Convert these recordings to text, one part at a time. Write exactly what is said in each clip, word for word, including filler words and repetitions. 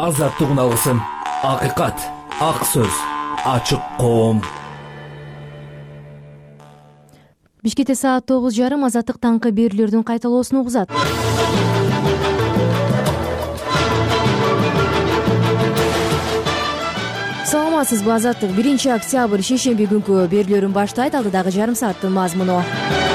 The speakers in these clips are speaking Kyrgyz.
азаттык уналысын, акыйкат, ак сөз, ачык коом. Бишкекте саат тогуз жарым азаттык таңкы берүүлөрдүн кайталоосун угузат. Саламатсызбы, азаттык биринчи октябрь шейшемби күнкү берүүлөрүн баштайт. Алдыдагы жарым сааттын мазмуну.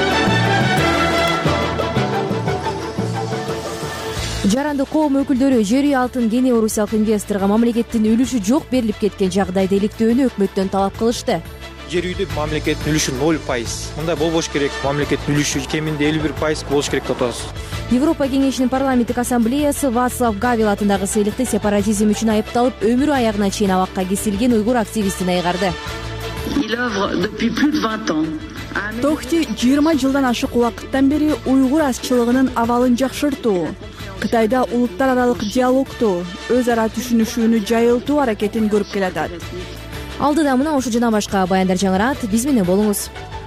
Жаранды коом өкүлдөрү жер үй алтын кене орусиялык инвесторго мамлекеттин үлүшү жок берилип кеткен жагдайда иликтөөнү өкмөттөн талап кылышты. Жер үйдө мамлекеттин үлүшү ноль пайыз. Мындай болбош керек. Мамлекеттин үлүшү кеминде элүү бир пайыз болуш керек деп атабыз. Европа кеңешинин парламенттик ассамблеясы Вацлав Гавел атындагы сыйлыкты сепаратизм үчүн айыпталып, өмүр аягына чейин абакка кесилген уйгур активистин айгарды. Тохти жыйырма жылдан ашык убакыттан бери уйгур азчылыгынын абалын жакшыртуу, Кытайда улуттар аралык диалогту, өз ара түшүнүшүүнү жайылтуу аракетин көрүп келатат. Алдыда мына ушу жана башка баяндар жаңырат. Биз менен болуңуз.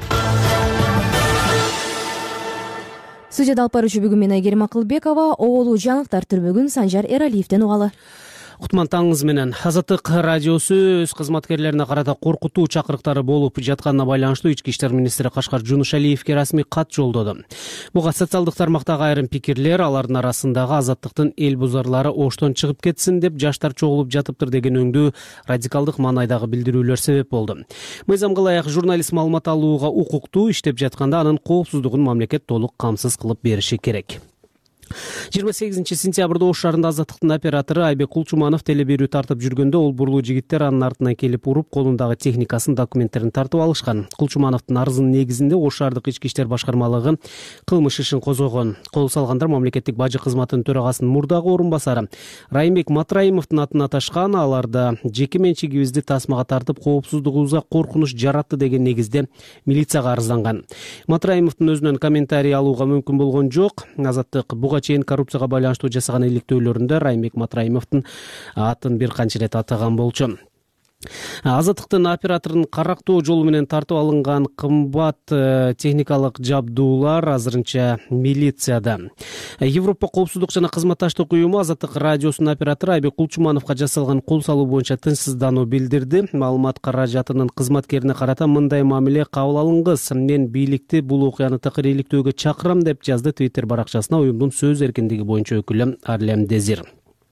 Студияда алып баруучу бүгүн мен Айгерим Акылбекова, оолу жаңылыктар түрмөгүн Санжар Эралиевден угалы. Кутман таңыңыз менен. Азаттык радиосу өз кызматкерлерине карата коркутуу чакырыктары болуп жатканына байланыштуу Ички иштер министри Кашкар Жунушалиевге расмий кат жолдоду. Буга социалдык тармактагы айрым пикирлер, алардын арасындагы азаттыктын эл бузарлары оштон чыгып кетсин деп жаштар чогулуп жатыптыр деген өңдүү радикалдык маанайдагы билдирүүлөр себеп болду. Мыйзам кылаяк журналист маалымат алууга укуктуу, иштеп жатканда анын коопсуздугун мамлекет толук камсыз кылып бериши керек. жыйырма сегизинчи сентябрда Ош шаарында азаттыктын оператору Айбек Кулчуманов теле берүү тартып жүргөндө ол бурлуу жигиттер анын артынан келип уруп, колундагы техникасын, документтерин тартып алышкан. Кулчумановдун арызынын негизинде Ош шаардык ички иштер башкармалыгы кылмыш ишин козгогон. Кол салгандар мамлекеттик бажы кызматынын төрагасынын мурдагы орун басары Райымбек Матраимовдун атын аташкан. Аларда жеке менчигибизди тасмага тартып, коопсуздугубузга коркунуч жаратты деген негизде милицияга арызданган. Матраимовдун өзүнөн комментарий алууга мүмкүн болгон жок. Азаттык буга чейин коррупцияга байланыштуу жасаган иликтөөлөрүндө Райымбек Матраимовдун атын бир канча ирет атаган болчу. Азаттыктын операторунун карактоо жолу менен тартып алынган кымбат техникалык жабдуулар азырынча милицияда. Европа коопсуздук жана кызматташтык уюму Азаттык радиосунун оператору Айбек Кулчумановго жасалган кол салуу боюнча тынчсыздануу билдирди. Маалымат каражатынын кызматкерине карата мындай мамиле кабыл алынгыс. Мен бийликти бул окуяны такыр чакырам деп жазды Twitter баракчасына уюмдун сөз эркиндиги боюнча өкүлү Арлем Дезир.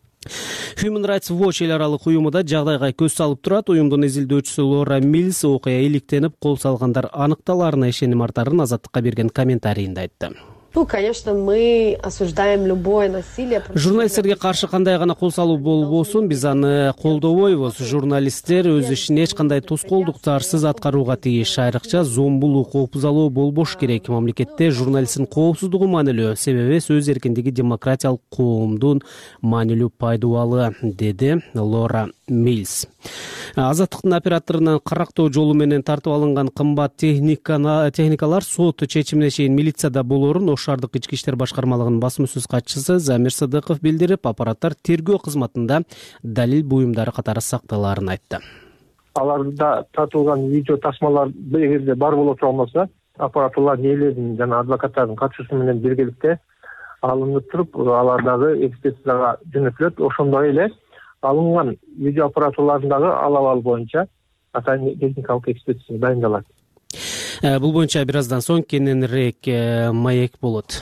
Human Rights Watch эл аралык уюмуда жагдайга көз салып турат. Уюмдун изилдөөчүсү Лора Милс окуя иликтенип, кол салгандар аныкталарына ишеним артарын Азаттыкка берген комментарийинде айтты. Ну, конечно, мы осуждаем любое насилие. Журналисттерге каршы кандай гана кол салуу болбосун, биз аны колдобойбуз. Журналисттер өз ишин эч кандай тоскоолдуктарсыз аткарууга тийиш. Айрыкча зомбулуу, коопсуздалуу болбош керек. Мамлекетте журналисттин коопсуздугу маанилүү, себеби сөз эркиндиги демократиялык коомдун маанилүү пайдубалы, деди Лора Милс. Азаттыктын операторунан карактоо жолу менен тартып алынган кымбат техникалар сот чечимине чейин милицияда болорун Ош шаардык ички иштер башкармалыгынын басма-сөз катчысы Замир Садыков билдирип, аппараттар тергөө кызматында далил буюмдары катары сакталаарын айтты. Аларда тартылган видео тасмалар эгерде бар боло турса, аппаратурлар ээлеринин жана адвокаттардын катышуусу менен биргеликте алынып туруп, алардагы экспертизага жөнөтүлөт. Ошондой эле алынган видео аппаратурларындагы алабал боюнча атайын техникалык экспертиза дайындалат. Бул боюнча бир аздан соң кененирээк маек болот.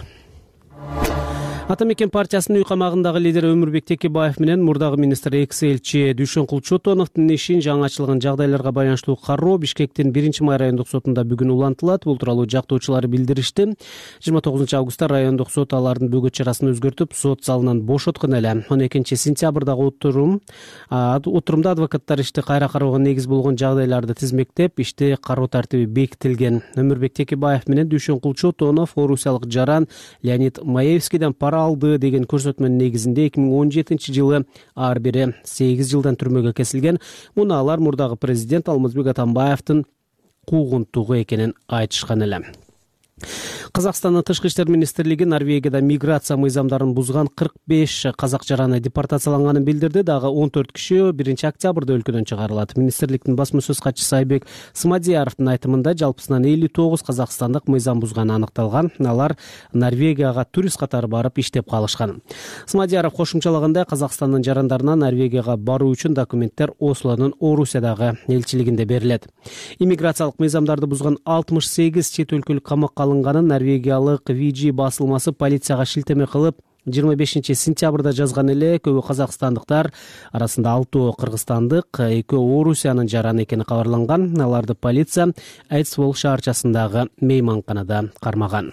Ата мекен партиясынын үй камагындагы лидери Өмүрбек Текебаев менен мурдагы министр экс элчи Дүйшөнкул Чотоновдун ишин жаңачылган жагдайларга байланыштуу кароо Бишкектин биринчи май райондук сотунда бүгүн улантылат. Бул тууралуу жактоочулар билдиришти. жыйырма тогузунчу августта райондук сот алардын бөгөт чарасын өзгөртүп, сот залынан бошоткон эле. он экинчи сентябрдагы отурум отурумда адвокаттар ишти кайра кароого негиз болгон жагдайларды тизмектеп, ишти кароо тартиби бекитилген. Өмүрбек Текебаев менен Дүйшөнкул Чотонов орусиялык жаран Леонид Маевскийден пара алды деген көрсөтмөнүн негизинде эки миң он жетинчи жылы ар бири сегиз жылдан түрмөгө кесилген. Муну алар мурдагы президент Алмазбек Атамбаевдин куугунтугу экенин айтышкан эле. Казакстандын тышкы иштер министрлиги Норвегияда миграция мыйзамдарын бузган кырк беш казак жараны депортацияланганын билдирди. Дагы он төрт киши биринчи октябрда өлкөдөн чыгарылат. Министрликтин басма сөз катчысы Айбек Смадияровдун айтымында жалпысынан элүү тогуз казакстандык мыйзам бузганы аныкталган. Алар Норвегияга турист катары барып иштеп калышкан. Смадияров кошумчалагандай, Казакстандын жарандарына Норвегияга баруу үчүн документтер Ослонун Орусиядагы элчилигинде берилет. Иммиграциялык мыйзамдарды бузган алтымыш сегиз чет өлкөлүк камакка алынганын норвегиялык Виджи басылмасы полицияга шилтеме кылып жыйырма бешинчи сентябрда жазган эле. Көбү казакстандыктар арасында алтоо кыргызстандык, экөө Орусиянын жараны экени кабарланган. Аларды полиция Айдсвол шаарчасындагы мейманканада кармаган.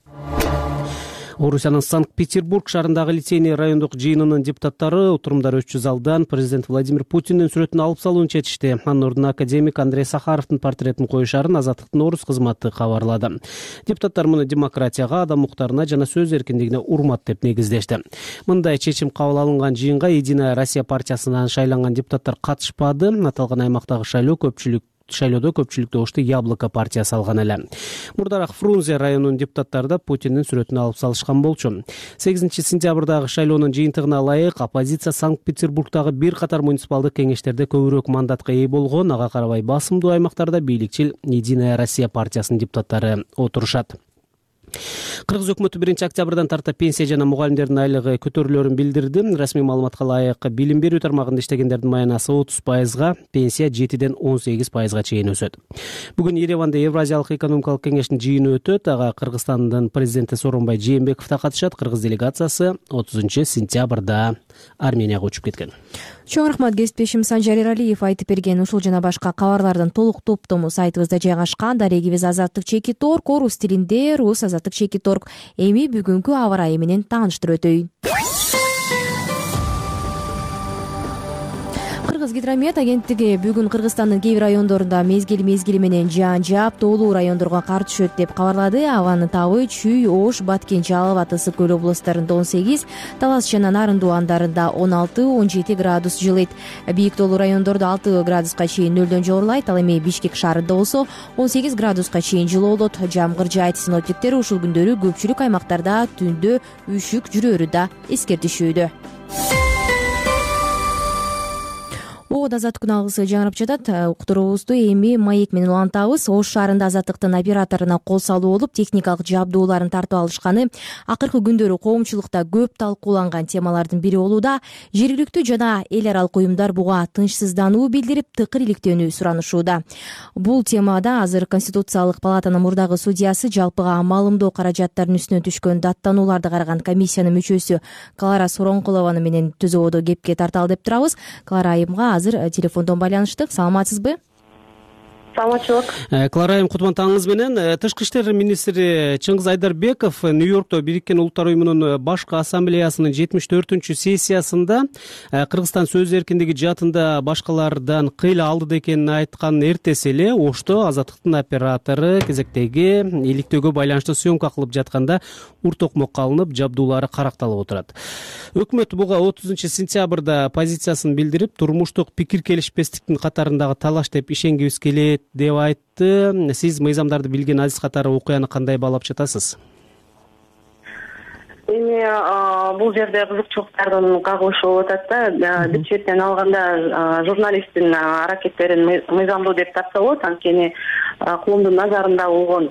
Орусиянын Санкт-Петербург шаарындагы лицейный райондук жыйынынын депутаттары отурумдар өтчү залдан президент Владимир Путиндин сүрөтүн алып салууну чечишти. Анын ордуна академик Андрей Сахаровдун портретин коюшарын Азаттыктын орус кызматы кабарлады. Депутаттар муну демократияга, адам укуктарына жана сөз эркиндигине урмат деп негиздешти. Мындай чечим кабыл алынган жыйынга Единая Россия партиясынан шайланган депутаттар катышпады. Аталган аймактагы шайлоо көпчүлүк шайлоодо көпчүлүктү ошту Яблоко партиясы алган эле. Мурдараак Фрунзе районунун депутаттары да Путиндин сүрөтүн алып салышкан болчу. сегизинчи сентябрдагы шайлоонун жыйынтыгына ылайык оппозиция Санкт-Петербургдагы бир катар муниципалдык кеңештерде көбүрөөк мандатка ээ болгон. Ага карабай басымдуу аймактарда бийликчил Единая Россия партиясынын депутаттары отурушат. Кыргыз өкмөтү биринчи октябрдан тарта пенсия жана мугалимдердин айлыгы көтөрүлөрүн билдирди. Расмий маалыматка ылайык билим берүү тармагында иштегендердин маянасы отуз пайызга, пенсия жетиден он сегиз пайызга чейин өсөт. Бүгүн Ереванда Евразиялык экономикалык кеңештин жыйыны өтөт. Ага Кыргызстандын президенти Сооронбай Жээнбеков да катышат. Кыргыз делегациясы отузунчу сентябрда Арменияга учуп кеткен. Чоң рахмат, кесиптешим Санжар Эралиев айтып берген ушул жана башка кабарлардын толук топтому сайтыбызда жайгашкан. Дарегибиз Азаттык чекит орг, орус тилинде, рус Азаттык чекит орг. Эми бүгүнкү аба ырайы менен тааныштырып өтөйүн. Кыргызгидромет агенттиги бүгүн Кыргызстандын кээ бир райондорунда мезгил мезгили менен жаан жаап, тоолуу райондорго кар түшөт деп кабарлады. Абанын табы Чүй, Ош, Баткен, Жалал, Ысык көл облустарында он сегиз, Талас жана Нарындуу андарында он алты он жети градус жылыйт. Бийик тоолуу райондордо алты градуска чейин нөлдөн жогорулайт. Ал эми Бишкек шаарында болсо он сегиз градуска чейин жылуу болот. Жамгыр жаайт. Синоптиктер ушул күндөрү көпчүлүк аймактарда түндө үшүк жүрөөрү да эскертишүүдө. Оодо Азаттыктын алгысы жаңырып жатат. Уктуруубузду эми маек менен улантабыз. Ош шаарында Азаттыктын операторуна кол салуу болуп, техникалык жабдууларын тартып алышканы акыркы күндөрү коомчулукта көп талкууланган темалардын бири болууда. Жергиликтүү жана эл аралык уюмдар буга тынчсыздануу билдирип, тыкыр иликтөөнү суранышууда. Бул темада азыр Конституциялык палатанын мурдагы судьясы жалпыга маалымдоо каражаттарынын үстүнөн түшкөн даттанууларды караган комиссиянын мүчөсү Клара Соронкулованы менен түзөөдө кепке тарталы деп турабыз. Клара айымга азыр телефондон байланыштык. Саламатсызбы? Саламатчылык. Клара айым, кутмандыгыңыз менен. Тышкы иштер министри Чыңгыз Айдарбеков Нью-Йоркто Бириккен Улуттар уюмунун башкы ассамблеясынын жетимиш төртүнчү сессиясында Кыргызстан сөз эркиндиги жаатында башкалардан кыйла алды экенин айткан эртеси эле Ошто Азаттыктын оператору кезектеги иликтөөгө байланыштуу съемка кылып жатканда ур токмокко алынып, жабдуулары каракталып отурат. Өкмөт буга отузунчу сентябрда позициясын билдирип, турмуштук пикир келишпестиктин катарындагы талаш деп ишенгибиз келет деп айтты. Сиз мыйзамдарды билген азиз катары окуяны кандай баалап жатасыз? Эми бул жерде кызыкчылыктардын кагылышы болуп атат да. Бир четен алганда журналисттин аракеттерин мыйзамдуу деп тапса болот. Анткени коомдун назарында болгон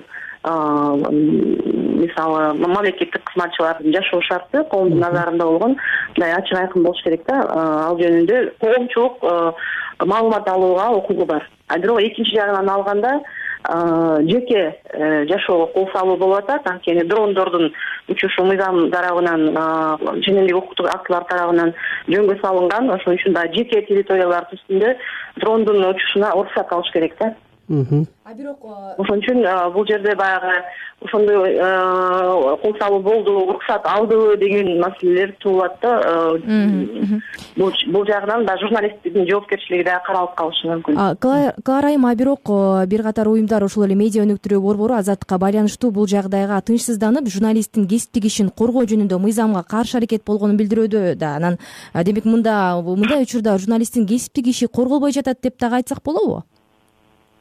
мисалы мамлекеттик кызматчылардын жашоо шарты коомдун назарында болгон мындай ачык айкын болуш керек да. Ал жөнүндө коомчулук маалымат алууга укугу бар. А бирок экинчи жагынан алганда жеке жашоого кол салуу болуп атат. Анткени дрондордун учушу мыйзам тарабынан, ченемдик укуктук актылар тарабынан жөнгө салынган. Ошон үчүн да жеке территориялар үстүндө дрондун учушуна уруксат алыш керек да. А бирок ошон үчүн бул жерде баягы ошондой кол салуу болду, уруксат алдыбы деген маселелер туулат да. Бул жагынан да журналисттин жоопкерчилиги да каралып калышы мүмкүн. Клара айым, а бирок бир катар уюмдар, ошол эле медиа өнүктүрүү борбору Азаттыкка байланыштуу бул жагдайга тынчсызданып, журналисттин кесиптик ишин коргоо жөнүндө мыйзамга каршы аракет болгонун билдирүүдө да. Анан демек мында мындай учурда журналисттин кесиптик иши корголбой жатат деп дагы айтсак болобу?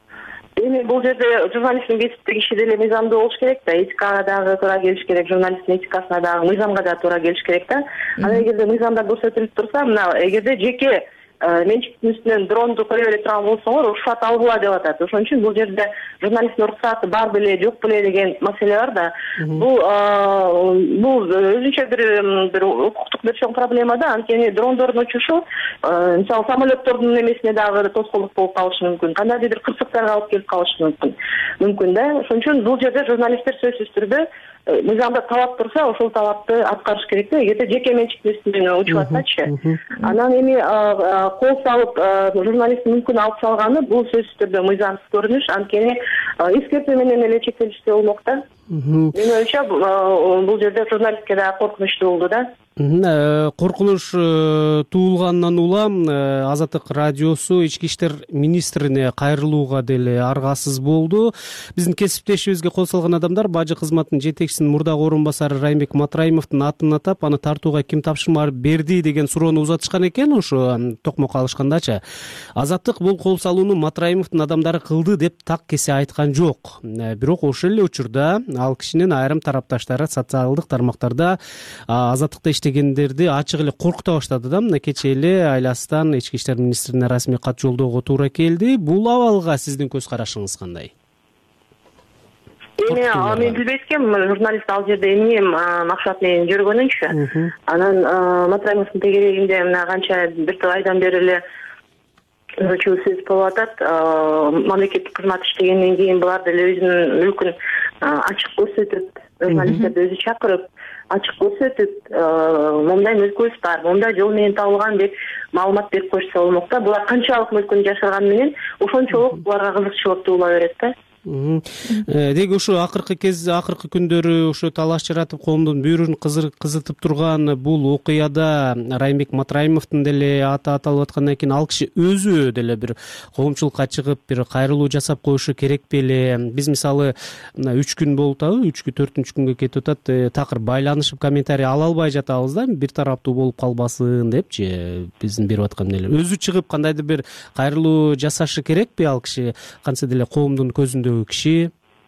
эми бул жерде журналисттин кесипти киши деле мыйзамдуу болуш керек да, этикага дагы туура келиш керек, журналисттин этикасына дагы, мыйзамга да туура келиш керек да. Анан эгерде мыйзамда көрсөтүлүп турса, мына эгерде жеке менчиктин үстүнөн дронду кое бере турган болсоңор уруксат алгыла деп атат. Ошон үчүн бул жерде журналисттин уруксаты бар беле, жок беле деген маселе бар да. Бул бул өзүнчө бир бир укуктук бир чоң проблема да. Анткени дрондордун учушу мисалы самолеттордун эмесине дагы тоскоолдук болуп калышы мүмкүн. Кандайдыр бир кырсыктарга алып келип калышы мүмкүн. Мүмкүн да. Ошон үчүн бул жерде журналисттер сөзсүз түрдө мыйзамда талап турса, ошол талапты аткарыш керек да. Эгерде жеке менчиктин үстүнөн учуп атсачы. Анан эми кол салып журналисттин мүмкүн алып салганы бул сөзсүз түрдө мыйзамсыз көрүнүш, анткени эскертүү менен эле чектелишсе болмок да. Менин оюмча бул жерде журналистке да коркунучтуу болду да. Коркунуч туулганынан улам Азаттык радиосу ички иштер министрине кайрылууга деле аргасыз болду. Биздин кесиптешибизге кол салган адамдар бажы кызматынын жетекчисинин мурдагы орун басары Раймбек Матраимовдун атын атап, аны тартууга ким тапшырма берди деген суроону узатышкан экен. Ошо токмок алышкандачы Азаттык бул кол салууну Матраимовдун адамдары кылды деп так кесе айткан жок. Бирок ошол эле учурда ал кишинин айрым тарапташтары социалдык тармактарда Азаттыкта иштегендерди ачык эле коркута баштады да. Мына кечээ эле айласынан ички иштер министрине расмий кат жолдоого туура келди. Бул абалга сиздин көз карашыңыз кандай? Эми мен билбейт экенмин, журналист ал жерде эмне максат менен жүргөнүнчү. Анан Матраимовдун тегерегинде мына канча бир топ айдан бери эле сөз болуп атат. Мамлекеттик кызмат иштегенден кийин булар деле өзүнүн мүлкүн ачык көрсөтүп, журналисттерди өзү чакырып ачык көрсөтүп, момундай мүлкүбүз бар, момундай жол менен табылган деп маалымат берип коюшса болмок да. Булар канчалык мүлкүн жашырган менен ошончолук буларга кызыкчылык туула берет да. Деги ушу акыркы кез акыркы күндөрү ушу талаш жаратып коомдун бүйүрүн кызытып турган бул окуяда Раймбек Матраимовдун деле аты аталып аткандан кийин ал киши өзү деле бир коомчулукка чыгып бир кайрылуу жасап коюшу керек беле? Биз мисалы мына үч күн болуп атабы, үчкү төртүнчү күнгө кетип атат, такыр байланышып комментарий ала албай жатабыз да, бир тараптуу болуп калбасын депчи. Биздин берип аткан эле өзү чыгып кандайдыр бир кайрылуу жасашы керекпи ал киши? Кантсе деле коомдун көзүндө киши.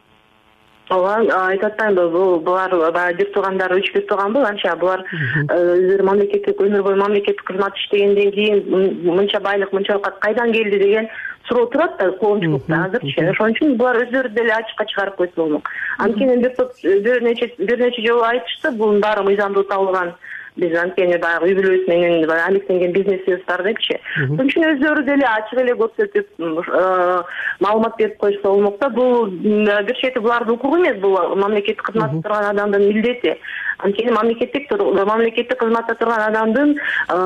Ооба, айтып атпаймынбы, бул булар баягы бир туугандары үч бир тууганбы, анча булар өздөрү мамлекеттик өмүр бою мамлекеттик кызмат иштегенден кийин мынча байлык, мынча оокат кайдан келди деген суроо турат да коомчулукта азырчы. Ошон үчүн булар өздөрү деле ачыкка чыгарып койсо болмок. Анткени бир топ бир нече бир нече жолу айтышты, бунун баары мыйзамдуу табылган. Биз анткени баягы үй бүлөбүз менен алектенген бизнесибиз бар депчи. Ошон үчүн өздөрү деле ачык эле көрсөтүп, маалымат берип коюшса болмок да. Бул бир чети булардын укугу эмес, бул мамлекеттик кызматта турган адамдын милдети. Анткени мамлекеттик мамлекеттик кызматта турган адамдын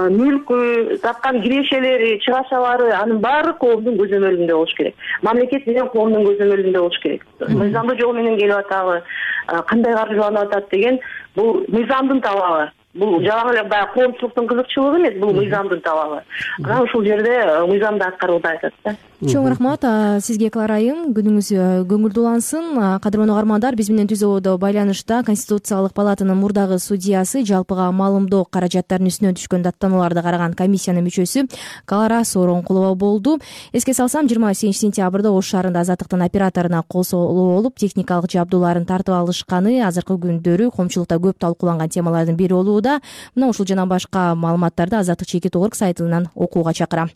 мүлкү, тапкан кирешелери, чыгашалары, анын баары коомдун көзөмөлүндө болуш керек. Мамлекет менен коомдун көзөмөлүндө болуш керек. Мыйзамдуу жол менен келип атабы, кандай каржыланып атат деген бул мыйзамдын талабы. Бул жалаң эле баягы коомчулуктун кызыкчылыгы эмес, бул мыйзамдын талабы. Анан ушул жерде мыйзамды аткаруудай атат да. Чоң рахмат сизге, Клара айым. Күнүңүз көңүлдүү улансын. Кадырлуу угармандар, биз менен түз абада байланышта Конституциялык палатанын мурдагы судьясы, жалпыга маалымдоо каражаттарынын үстүнөн түшкөн даттанууларды караган комиссиянын мүчөсү Клара Сооронкулова болду. Эске салсам, жыйырма сегизинчи сентябрда Ош шаарында Азаттыктын операторуна кол салуу болуп, техникалык жабдууларын тартып алышканы азыркы күндөрү коомчулукта көп талкууланган темалардын бири болууда. Мына ушул жана башка маалыматтарды Азаттык чекит орг сайтынан окууга чакырам.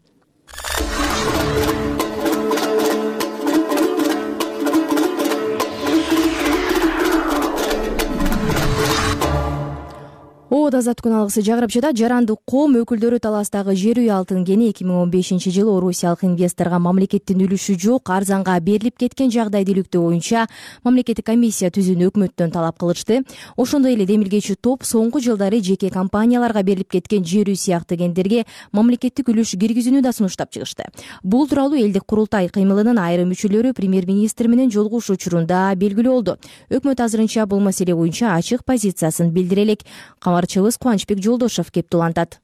Оода азаттык күн алгысы жагырып жатат. Жарандык коом өкүлдөрү таластагы жер үй алтын-кени эки миң он бешинчи жылы орусиялык инвесторго мамлекеттин үлүшү жок, арзанга берилип кеткен жагдай иликтөө боюнча мамлекеттик комиссия түзүүнү өкмөттөн талап кылышты. Ошондой эле демилгечи топ соңку жылдары жеке компанияларга берилип кеткен жер үй сыяктуу кендерге мамлекеттик үлүш киргизүүнү да сунуштап чыгышты. Бул тууралуу элдик курултай кыймылынын айрым мүчөлөрү премьер-министр менен жолугушуу учурунда белгилүү болду. Өкмөт азырынча бул маселе боюнча ачык позициясын билдире элек. Камарчыбыз Кубанычбек Жолдошев кеп улантат.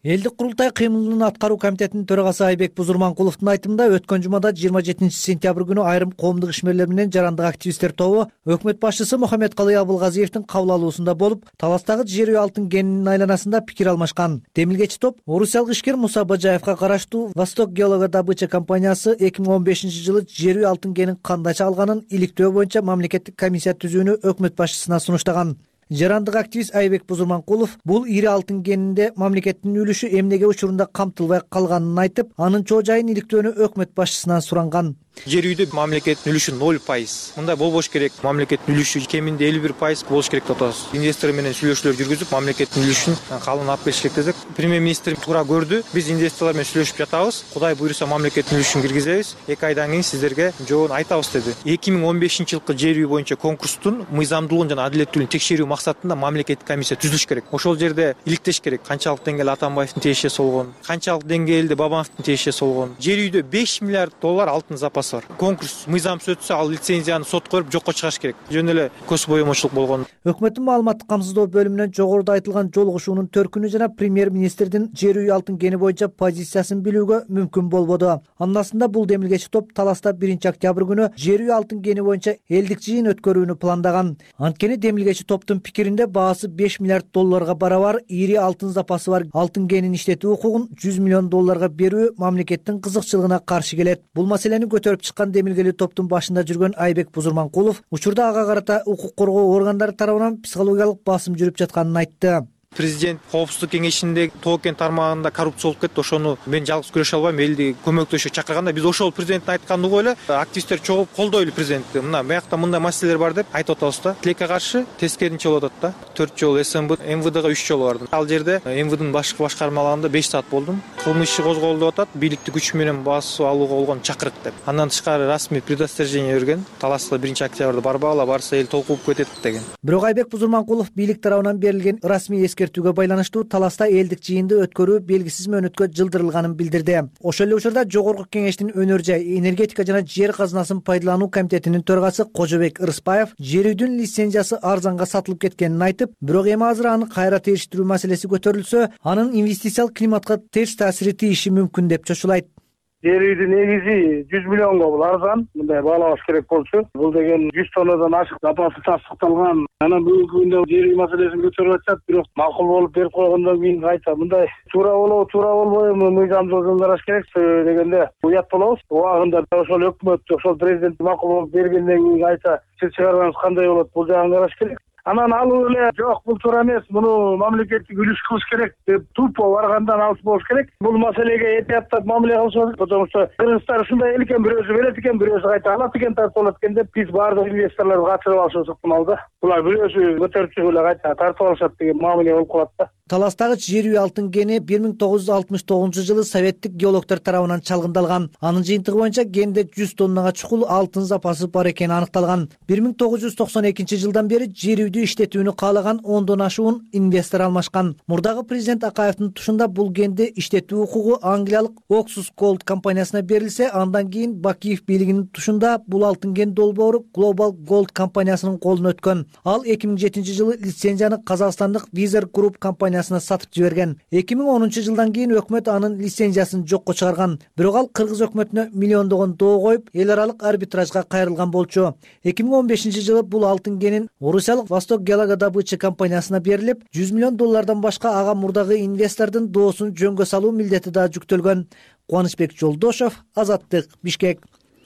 элдик курултай кыймылынын аткаруу комитетинин төрагасы Айбек Бузурманкуловдун айтымында өткөн жумада жыйырма жетинчи сентябрь күнү айрым коомдук ишмерлер менен жарандык активисттер тобу өкмөт башчысы Мухаммедкалый Абылгазиевдин кабыл алуусунда болуп, Таластагы жер үй алтын кенинин айланасында пикир алмашкан. Демилгечи топ орусиялык ишкер Муса Бажаевга караштуу Восток геологодобыча компаниясы эки миң он бешинчи жылы жер үй алтын кенин кандайча алганын иликтөө боюнча мамлекеттик комиссия түзүүнү өкмөт башчысына сунуштаган. Жарандык активист Айбек Бузурманкулов бул ири алтын кенинде мамлекеттин үлүшү эмнеге учурунда камтылбай калганын айтып, анын чоо жайын иликтөөнү өкмөт башчысынан суранган. Жер үйдө мамлекеттин үлүшү ноль пайыз. Мындай болбош керек. Мамлекеттин үлүшү кеминде элүү бир пайыз болуш керек деп атабыз. Инвестор менен сүйлөшүүлөр жүргүзүп, мамлекеттин үлүшүн калын алып бериш керек десек, премьер-министр туура көрдү. Биз инвесторлор менен сүйлөшүп жатабыз. Кудай буйруса мамлекеттин үлүшүн киргизебиз. эки айдан кийин сиздерге жообун айтабыз деди. эки миң он бешинчи жылкы жер үй боюнча конкурстун мыйзамдуулугун жана адилеттүүлүгүн текшерүү максатында мамлекеттик комиссия түзүлүш керек. Ошол жерде иликтеш керек. Канчалык деңгээлде Атамбаевдин тиешеси болгон, канчалык деңгээлде Бабановдун тиешеси болгон. Жер үйдө беш миллиард доллар алтын запасы бар. Конкурс мыйзамсыз өтсө, ал лицензияны сотко берип жокко чыгарыш керек. Жөн эле көз боемочулук болгон. Өкмөттүн маалыматтык камсыздоо бөлүмүнөн жогоруда айтылган жолугушуунун төркүнү жана премьер-министрдин жер үй алтын кени боюнча позициясын билүүгө мүмкүн болбоду. Анын астында бул демилгечи топ Таласта биринчи октябрь күнү жер үй алтын кени боюнча элдик жыйын өткөрүүнү пландаган. Анткени демилгечи топтун пикиринде баасы беш миллиард долларга барабар ири алтын запасы бар алтын кенин иштетүү укугун жүз миллион долларга берүү мамлекеттин кызыкчылыгына каршы келет. Бул маселени көтөрүп чыккан демилгелүү топтун башында жүргөн Айбек Бузурманкулов учурда ага карата укук коргоо органдары тарабынан психологиялык басым жүрүп жатканын айтты. Президент коопсуздук кеңешинде Тоо-Кен тармагында коррупция болуп кетти. Ошону мен жалгыз күрөшө албайм, элди көмөктөшүп чакырганда биз ошол президенттин айтканын угуп эле активисттер чогулуп колдойлу президентти. Мына буякта мындай маселелер бар деп айтып атабыз да. Тилекке каршы тескеринче болуп атат да. төрт жолу СМБ, МВДга үч жолу бардым. Ал жерде МВДнын башкы башкармаларында беш саат болдум. Кылмыш иши козголду деп атат. Бийликти күч менен басып алууга болгон чакырык деп. Андан тышкары расмий предостережение берген. Таласка биринчи октябрда барбагыла, барса эл толкуп кетет деген. Бирок Айбек Бузурманкулов бийлик тарабынан берилген расмий эскертүүгө байланыштуу Таласта элдик жыйынды өткөрүү белгисиз мөөнөткө жылдырылганын билдирди. Ошол эле учурда Жогорку Кеңештин өнөр жай, энергетика жана жер казынасын пайдалануу комитетинин төрагасы Кожобек Ырыспаев жер үйдүн лицензиясы арзанга сатылып кеткенин айтып, бирок эми азыр аны кайра териштирүү маселеси көтөрүлсө, анын инвестициялык климатка терс таасири тийиши мүмкүн деп чочулайт. Жер үйдүн негизи жүз миллионго бул арзан, мындай баалабаш керек болчу. Бул деген жүз тоннадан ашык запасы тастыкталган. Анан бүгүнкү күндө жер үй маселесин көтөрүп атышат, бирок макул болуп берип койгондон кийин кайта мындай туура болобу, туура болбойбу мыйзамдуулугун караш керек дегенде уят болобуз. Убагында ошол өкмөт, ошол президент макул болуп бергенден кийин кайта чыгып чыгарганыбыз кандай болот, бул жагын караш керек. Анан алуу эле жок, бул туура эмес, муну мамлекеттик үлүш кылыш керек деп тупо баргандан алыс болуш керек. Бул маселеге этияттап мамиле кылышабыз, потому что кыргызстар ушундай эл экен, бирөөсү берет экен, бирөөсү кайта алат экен, тартып алат экен деп биз баардык инвесторлорду катышырып алышыбыз ыктымал да. Булар бирөөсү көтөрүп чыгып эле кайта тартып алышат деген мамиле болуп калат да. Таластагы жер үй алтын кени бир миң тогуз жүз алтымыш тогузунчу жылы советтик геологдор тарабынан чалгындалган. Анын жыйынтыгы боюнча кенде жүз тоннага чукул алтын запасы бар экени аныкталган. бир миң тогуз жүз токсон экинчи жылдан бери жер үйдү иштетүүнү каалаган ондон ашуун инвестор алмашкан. Мурдагы президент Акаевдин тушунда бул кенди иштетүү укугу англиялык Oxus Gold компаниясына берилсе, андан кийин Бакиев бийлигинин тушунда бул алтын кен долбоору Global Gold компаниясынын колуна өткөн. Ал эки миң жетинчи жылы лицензияны казакстандык Визер Group компаниясына сатып жиберген. эки миң онунчу жылдан кийин өкмөт анын лицензиясын жокко чыгарган. Бирок ал кыргыз өкмөтүнө миллиондогон доо коюп, эл аралык арбитражга кайрылган болчу. эки миң он бешинчи жылы бул алтын кенин орусиялык Восток геологодобыча компаниясына берилип, жүз миллион доллардан башка ага мурдагы инвестордун доосун жөнгө салуу милдети да жүктөлгөн. Кубанычбек Жолдошов, Азаттык, Бишкек.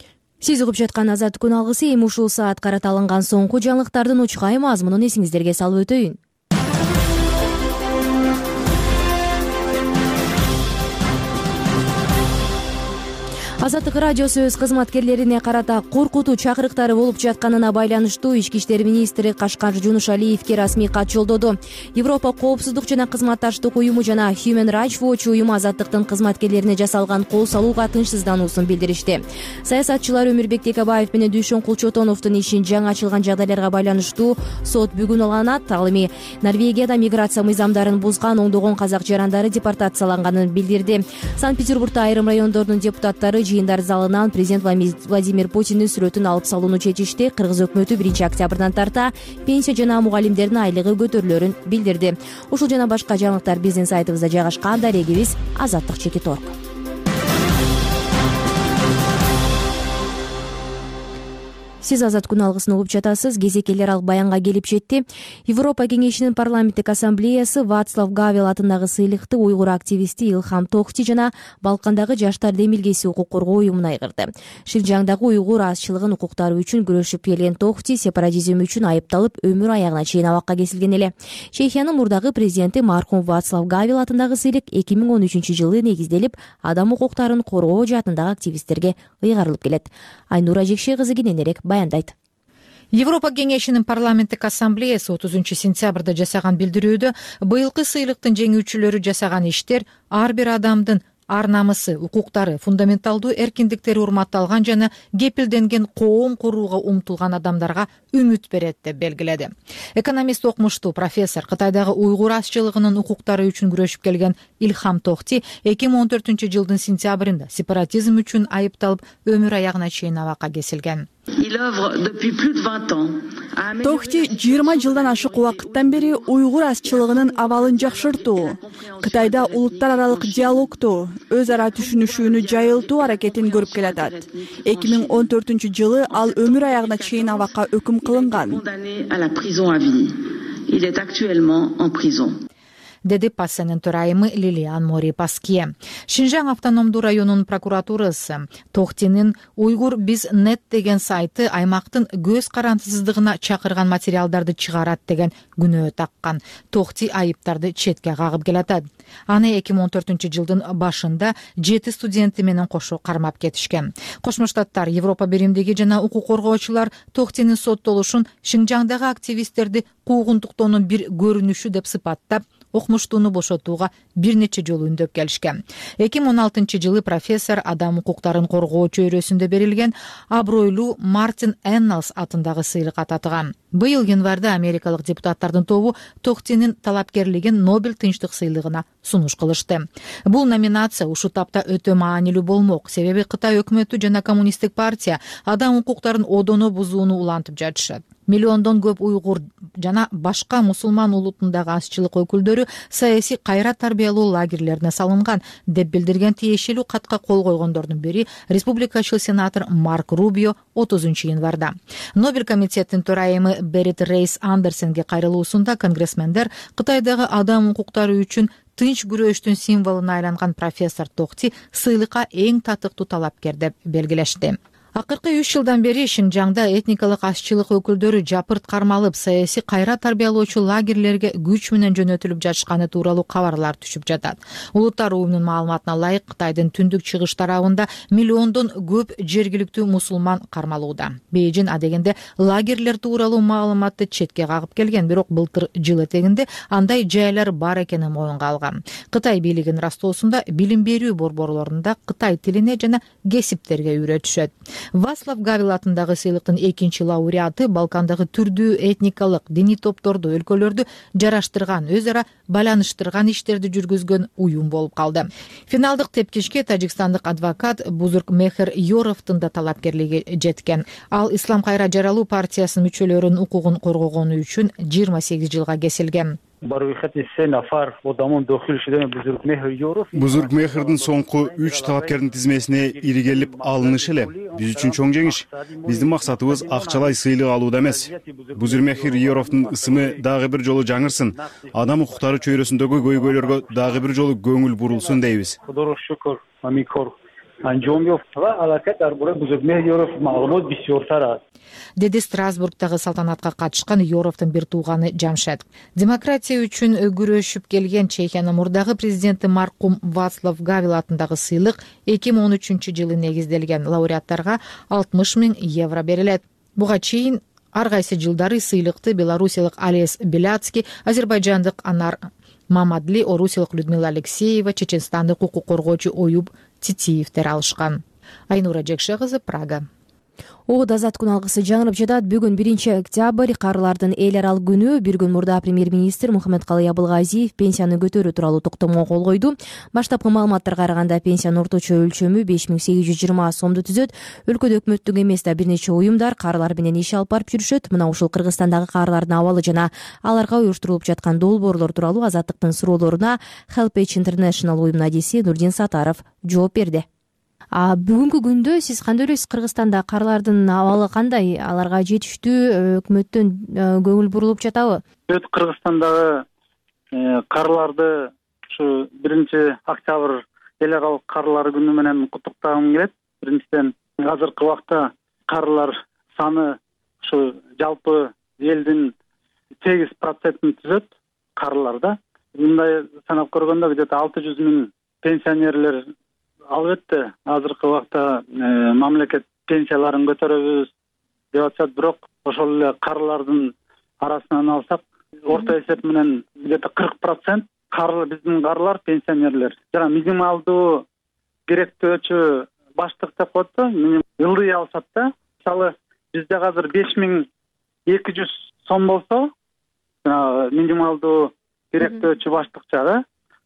Сиз угуп жаткан Азаттык күн алгысы эми ушул саат карата алынган соңку жаңылыктардын учкай мазмунун эсиңиздерге салып өтөйүн. Азаттык радиосу өз кызматкерлерине карата коркутуу чакырыктары болуп жатканына байланыштуу Ички иштер министри Кашкар Жунушалиевге расмий кат жолдоду. Европа коопсуздук жана кызматташтык уюму жана Human Rights Watch уюму азаттыктын кызматкерлерине жасалган кол салууга тынчсыздануусун билдиришти. Саясатчылар Өмүрбек Текебаев менен Дүйшөн Кулчотоновдун ишин жаңы ачылган жагдайларга байланыштуу сот бүгүн уланат. Ал эми Норвегияда миграция мыйзамдарын бузган оңдогон казак жарандары депортацияланганын билдирди. Санкт-Петербургда айрым райондордун депутаттары жыйындар залынан президент Владимир Путиндин сүрөтүн алып салууну чечишти. Кыргыз өкмөтү биринчи октябрдан тарта пенсия жана мугалимдердин айлыгы көтөрүлөрүн билдирди. Ушул жана башка жаңылыктар биздин сайтыбызда жайгашкан. Дарегибиз Азаттык чекит точка орг. Сиз Азат күн алгысын угуп жатасыз. Кезекелер ал баянга келип жетти. Европа кеңешинин парламенттик ассамблеясы Вацлав Гавел атындагы сыйлыкты уйгур активисти Илхам Тохти жана Балкандагы жаштар демилгеси укук коргоо уюмуна айгырды. Шинжаңдагы уйгур азчылыгын укуктары үчүн күрөшүп келген Тохти сепаратизм үчүн айыпталып, өмүр аягына чейин абакка кесилген эле. Чехиянын мурдагы президенти мархум Вацлав Гавел атындагы сыйлык эки миң он үчүнчү жылы негизделип, адам укуктарын коргоо жаатындагы активисттерге ыйгарылып келет. Айнура Жекше кызы кененирээк баяндайт. Европа кеңешинин парламенттик ассамблеясы отузунчу сентябрда жасаган билдирүүдө быйылкы сыйлыктын жеңүүчүлөрү жасаган иштер ар бир адамдын ар намысы, укуктары, фундаменталдуу эркиндиктери урматталган жана кепилденген коом курууга умтулган адамдарга үмүт берет деп белгиледи. Экономист окумуштуу профессор, Кытайдагы уйгур азчылыгынын укуктары үчүн күрөшүп келген Илхам Тохти эки миң он төртүнчү жылдын сентябрында сепаратизм үчүн айыпталып, өмүр аягына чейин абакка кесилген. Тохти жыйырма жылдан ашык убакыттан бери уйгур азчылыгынын абалын жакшыртуу, Кытайда улуттар аралык диалогту, өз ара түшүнүшүүнү жайылтуу аракетин көрүп келатат. эки миң он төртүнчү жылы ал өмүр аягына чейин абакка өкүм кылынган. Деди Пассенин төрайымы Лилиан Мори Паские. Шинжаң автономдуу районунун прокуратурасы Тохтинин Уйгур биз нет деген сайты аймактын көз карандысыздыгына чакырган материалдарды чыгарат деген күнөө таккан. Тохти айыптарды четке кагып келатат. Аны эки миң он төртүнчү жылдын башында жети студенти менен кошо кармап кетишкен. Кошмо Штаттар, Европа биримдиги жана укук коргоочулар Тохтинин соттолушун Шинжаңдагы активисттерди куугунтуктоонун бир көрүнүшү деп сыпаттап, окумуштууну бошотууга бир нече жолу үндөп келишкен. эки миң он алтынчы жылы профессор адам укуктарын коргоо чөйрөсүндө берилген абройлуу Мартин Эннелс атындагы сыйлык ататыган. Быйыл январда америкалык депутаттардын тобу Тохтинин талапкерлигин Нобель тынчтык сыйлыгына сунуш кылышты. Бул номинация ушул тапта өтө маанилүү болмок, себеби Кытай өкмөтү жана коммунисттик партия адам укуктарын одоно бузууну улантып жатышат. Миллиондон көп уйгур жана башка мусулман улутундагы азчылык өкүлдөрү саясий кайра тарбиялоо лагерлерине салынган деп билдирген тиешелүү катка кол койгондордун бири республикачыл сенатор Марк Рубио отузунчу январда. Нобель комитетинин төрайымы Берит Рейс Андерсенге кайрылуусунда конгрессмендер Кытайдагы адам укуктары үчүн тынч күрөштүн символуна айланган профессор Тохти сыйлыкка эң татыктуу талапкер деп белгилешти. Акыркы үч жылдан бери Шинжаңда этникалык азчылык өкүлдөрү жапырт кармалып, саясий кайра тарбиялоочу лагерлерге күч менен жөнөтүлүп жатышканы тууралуу кабарлар түшүп жатат. Улуттар уюмунун маалыматына ылайык, Кытайдын түндүк чыгыш тарабында миллиондон көп жергиликтүү мусулман кармалууда. Бейжин адегенде лагерлер тууралуу маалыматты четке кагып келген, бирок былтыр жыл этегинде андай жайлар бар экенин моюнга алган. Кытай бийлигинин растоосунда билим берүү борборлорунда Кытай тилине жана кесиптерге үйрөтүшөт. Вацлав Гавел атындагы сыйлыктын экинчи лауреаты Балкандагы түрдүү этникалык, диний топторду, өлкөлөрдү жараштырган, өз ара байланыштырган иштерди жүргүзгөн уюм болуп калды. Финалдык тепкичке тажикстандык адвокат Бузургмехер Йоровдун да талапкерлиги жеткен. Ал Ислам кайра жаралуу партиясынын мүчөлөрүнүн укугун коргогону үчүн жыйырма сегиз жылга кесилген. Бузургмехердин соңку үч талапкердин тизмесине иригелип алынышы эле биз үчүн чоң жеңиш. Биздин максатыбыз акчалай сыйлык алуу эмес. Бузургмехер Йоровдун ысымы дагы бир жолу жаңырсын, адам укуктары чөйрөсүндөгү көйгөйлөргө дагы бир жолу көңүл бурулсун дейбиз. Деди Страсбургдагы салтанатка катышкан Йоровдун бир тууганы Жамшед. Демократия үчүн күрөшүп келген Чехиянын мурдагы президенти маркум Вацлав Гавел атындагы сыйлык эки миң он үчүнчү жылы негизделген. Лауреаттарга алтымыш миң евро берилет. Буга чейин ар кайсы жылдары сыйлыкты белорусиялык Алес Беляцкий, азербайжандык Анар Мамадли, орусиялык Людмила Алексеева, чеченстандык укук коргоочу Оюб Титиевдер алышкан. Айнура Жекше кызы, Прага. Оода азат күн алгысы жаңырып жатат. Бүгүн биринчи октябрь каарылардын эл аралык күнү. Бир күн мурда премьер-министр Мухаммедкалый Абылгазиев пенсияны көтөрүү тууралуу токтомго кол койду. Баштапкы маалыматтарга караганда пенсиянын орточо өлчөмү беш миң сегиз жүз жыйырма сомду түзөт. Өлкөдө өкмөттүк эмес да бир нече уюмдар каарылар менен иш алып барып жүрүшөт. Мына ушул Кыргызстандагы каарылардын абалы жана аларга уюштурулуп жаткан долбоорлор тууралуу Азаттыктын суроолоруна Help Age International уюмунун адиси Нурдин Сатаров жооп берди. А бүгүнкү күндө сиз кандай ойлойсуз? Кыргызстанда каарылардын абалы кандай? Аларга жетиштүү өкмөттөн көңүл бурулуп жатабы? Бүт Кыргызстандагы каарыларды ушу биринчи октябрь эл аралык каарылар күнү менен куттуктагым келет. Биринчиден, азыркы убакта каарылар саны ушу жалпы элдин сегиз процентин түзөт каарыларда. Мындай санап көргөндө где-то алты жүз миң пенсионерлер. Албетте азыркы убакта мамлекет пенсияларын көтөрөбүз деп атышат, бирок ошол эле каарылардын арасынан алсак, орто эсеп менен где-то кырк процент каарылар, биздин каарылар пенсионерлер. Жана минималдуу керектөөчү баштык деп коет да, ылдый алышат да. Мисалы, бизде азыр беш миң эки жүз сом болсо, минималдуу керектөөчү баштыкча да.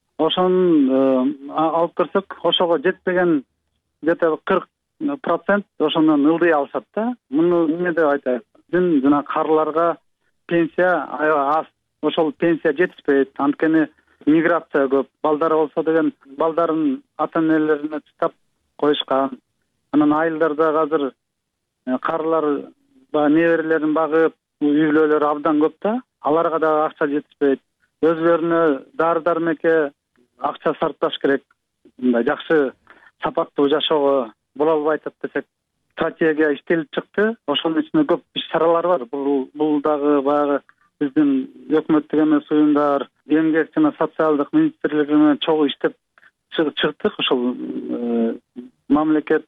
Ошон алып көрсөк, ошого жетпеген где-то кырк процент ошондон ылдый алышат да. Муну эмне деп айтайын? Биздин жана каарыларга пенсия аз, ошол пенсия жетишпейт. Анткени миграция көп. Балдары болсо деген балдарын ата-энелерине таштап коюшкан. Анан айылдарда азыр каарылар неберелерин багып, үй-бүлөлөр абдан көп да. Аларга да акча жетишпейт. Өзлөрүнө дары-дармекке акча сарпташ керек. Мындай жакшы сапаттуу жашоого боло албай атат десек, стратегия иштелип чыкты. Ошонун ичинде көп иш-чаралар бар. Бул бул дагы баягы биздин өкмөттүк эмес уюмдар, эмгек жана социалдык министрлиги менен чогуу иштеп чыктык. Ошол мамлекет,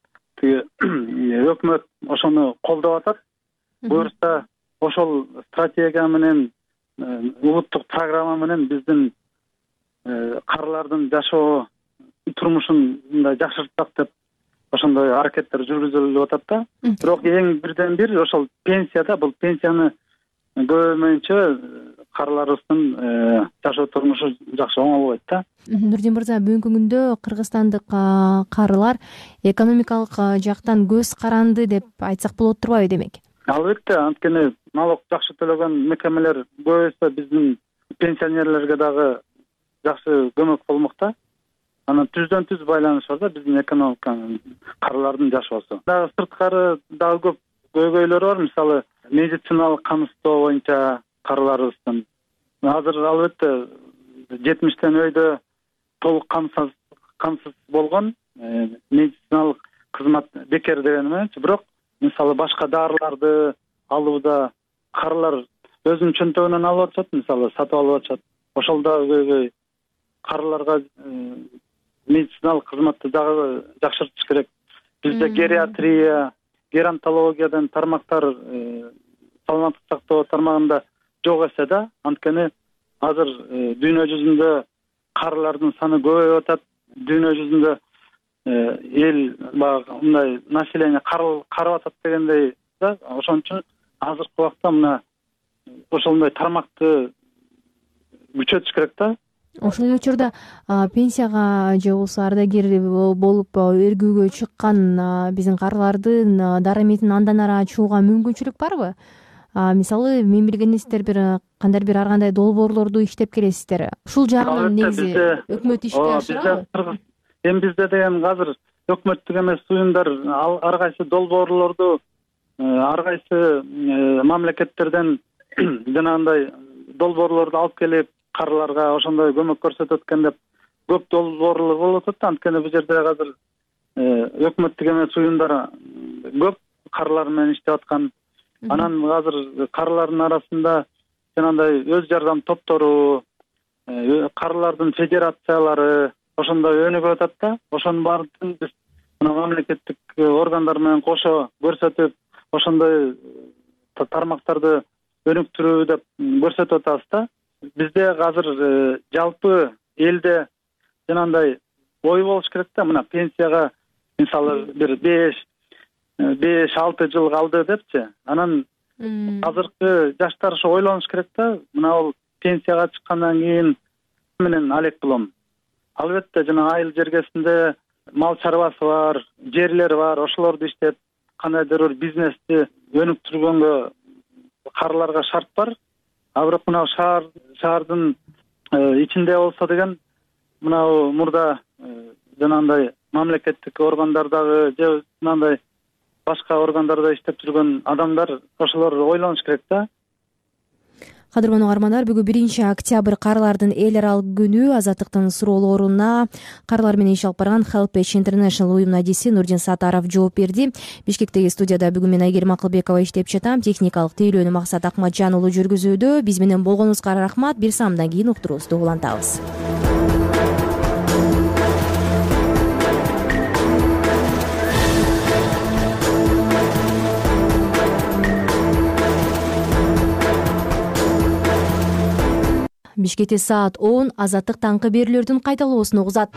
өкмөт ошону колдоп атат. Буюрса ошол стратегия менен, улуттук программа менен биздин каарылардын жашоо турмушун мындай жакшыртсак деп ошондой аракеттер жүргүзүлүп атат да. Бирок эң бирден бир ошол пенсияда, бул пенсияны көбөймөйүнчө каарыларыбыздын жашоо турмушу жакшы оңолбойт да. Нурдин мырза, бүгүнкү күндө кыргызстандык каарылар экономикалык жактан көз каранды деп айтсак болот турбайбы демек? Албетте, анткени налог жакшы төлөгөн мекемелер көбөйсө биздин пенсионерлерге дагы жакшы көмөк болмок да. Анан түздөн түз байланыш бар да биздин экономиканын, каарылардын жашоосу. Дагы сырткары дагы көп көйгөйлөр бар. Мисалы, медициналык камсыздоо боюнча каарыларыбыздын азыр албетте жетимиштен өйдө толук камсыз камсыз болгон, медициналык кызмат бекер деген эменчи. Бирок мисалы башка дарыларды алууда каарылар өзүнүн чөнтөгүнөн алып атышат, мисалы сатып алып атышат. Ошол да көйгөй. Каарыларга медициналык кызматты дагы жакшыртыш керек. Бизде гериатрия, геронтологиядан тармактар саламаттык сактоо тармагында жок эсе да. Анткени азыр дүйнө жүзүндө каарылардын саны көбөйүп атат. Дүйнө жүзүндө эл баягы мындай население карып атат дегендей да. Ошон үчүн азыркы убакта мына ошондой тармакты күчөтүш керек да. Ошол учурда пенсияга же болбосо ардагер болуп өргүүгө чыккан биздин каарылардын дараметин андан ары ачууга мүмкүнчүлүк барбы? Мисалы, мен билгениңиздер бир кандай бир ар кандай долбоорлорду иштеп келесиздер. Ушул жагынан негизи өкмөт ишке ашырабы? Эми бизде деген азыр өкмөттүк эмес уюмдар ар кайсы долбоорлорду ар кайсы мамлекеттерден жанагындай долбоорлорду алып келип каарыларга ошондой көмөк көрсөтөт экен деп көп долбоорлор болуп атат. Анткени бул жерде азыр өкмөттүк эмес уюмдар көп каарылар менен иштеп аткан. Анан азыр каарылардын арасында жанагындай өз жардам топтору, каарылардын федерациялары ошондой өнүгүп атат да. Ошонун баарын биз мына мамлекеттик органдар менен кошо көрсөтүп, ошондой тармактарды өнүктүрүү деп көрсөтүп атабыз да. Бизде азыр жалпы элде жанагындай ой болуш керек да. Мына пенсияга мисалы бир беш беш алты жыл калды депчи. Анан азыркы жаштар ошо ойлонуш керек да, мына бул пенсияга чыккандан кийин менен алек болом. Албетте жана айыл жергесинде мал чарбасы бар, жерлери бар, ошолорду иштеп кандайдыр бир бизнести өнүктүргөнгө карыларга шарт бар. А бирок мына шаар шаардын ичинде болсо деген мына мурда жанагындай мамлекеттик органдардагы же мындай башка органдарда иштеп жүргөн адамдар ошолор ойлонуш керек да. Кадырман угармандар, бүгүн биринчи октябрь каарылардын эл аралык күнү. Азаттыктын суроолоруна каарылар менен иш алып барган Help Page International уюмунун адиси Нурдин Сатаров жооп берди. Бишкектеги студияда бүгүн мен Айгерим Акылбекова иштеп жатам. Техникалык тейлөөнү Максат Акматжан уулу жүргүзүүдө. Биз менен болгонуңузга рахмат. Бир саамдан кийин уктуруубузду улантабыз. Бишкекте саат он. Азаттык таңкы берүүлөрдүн кайталоосун угузат.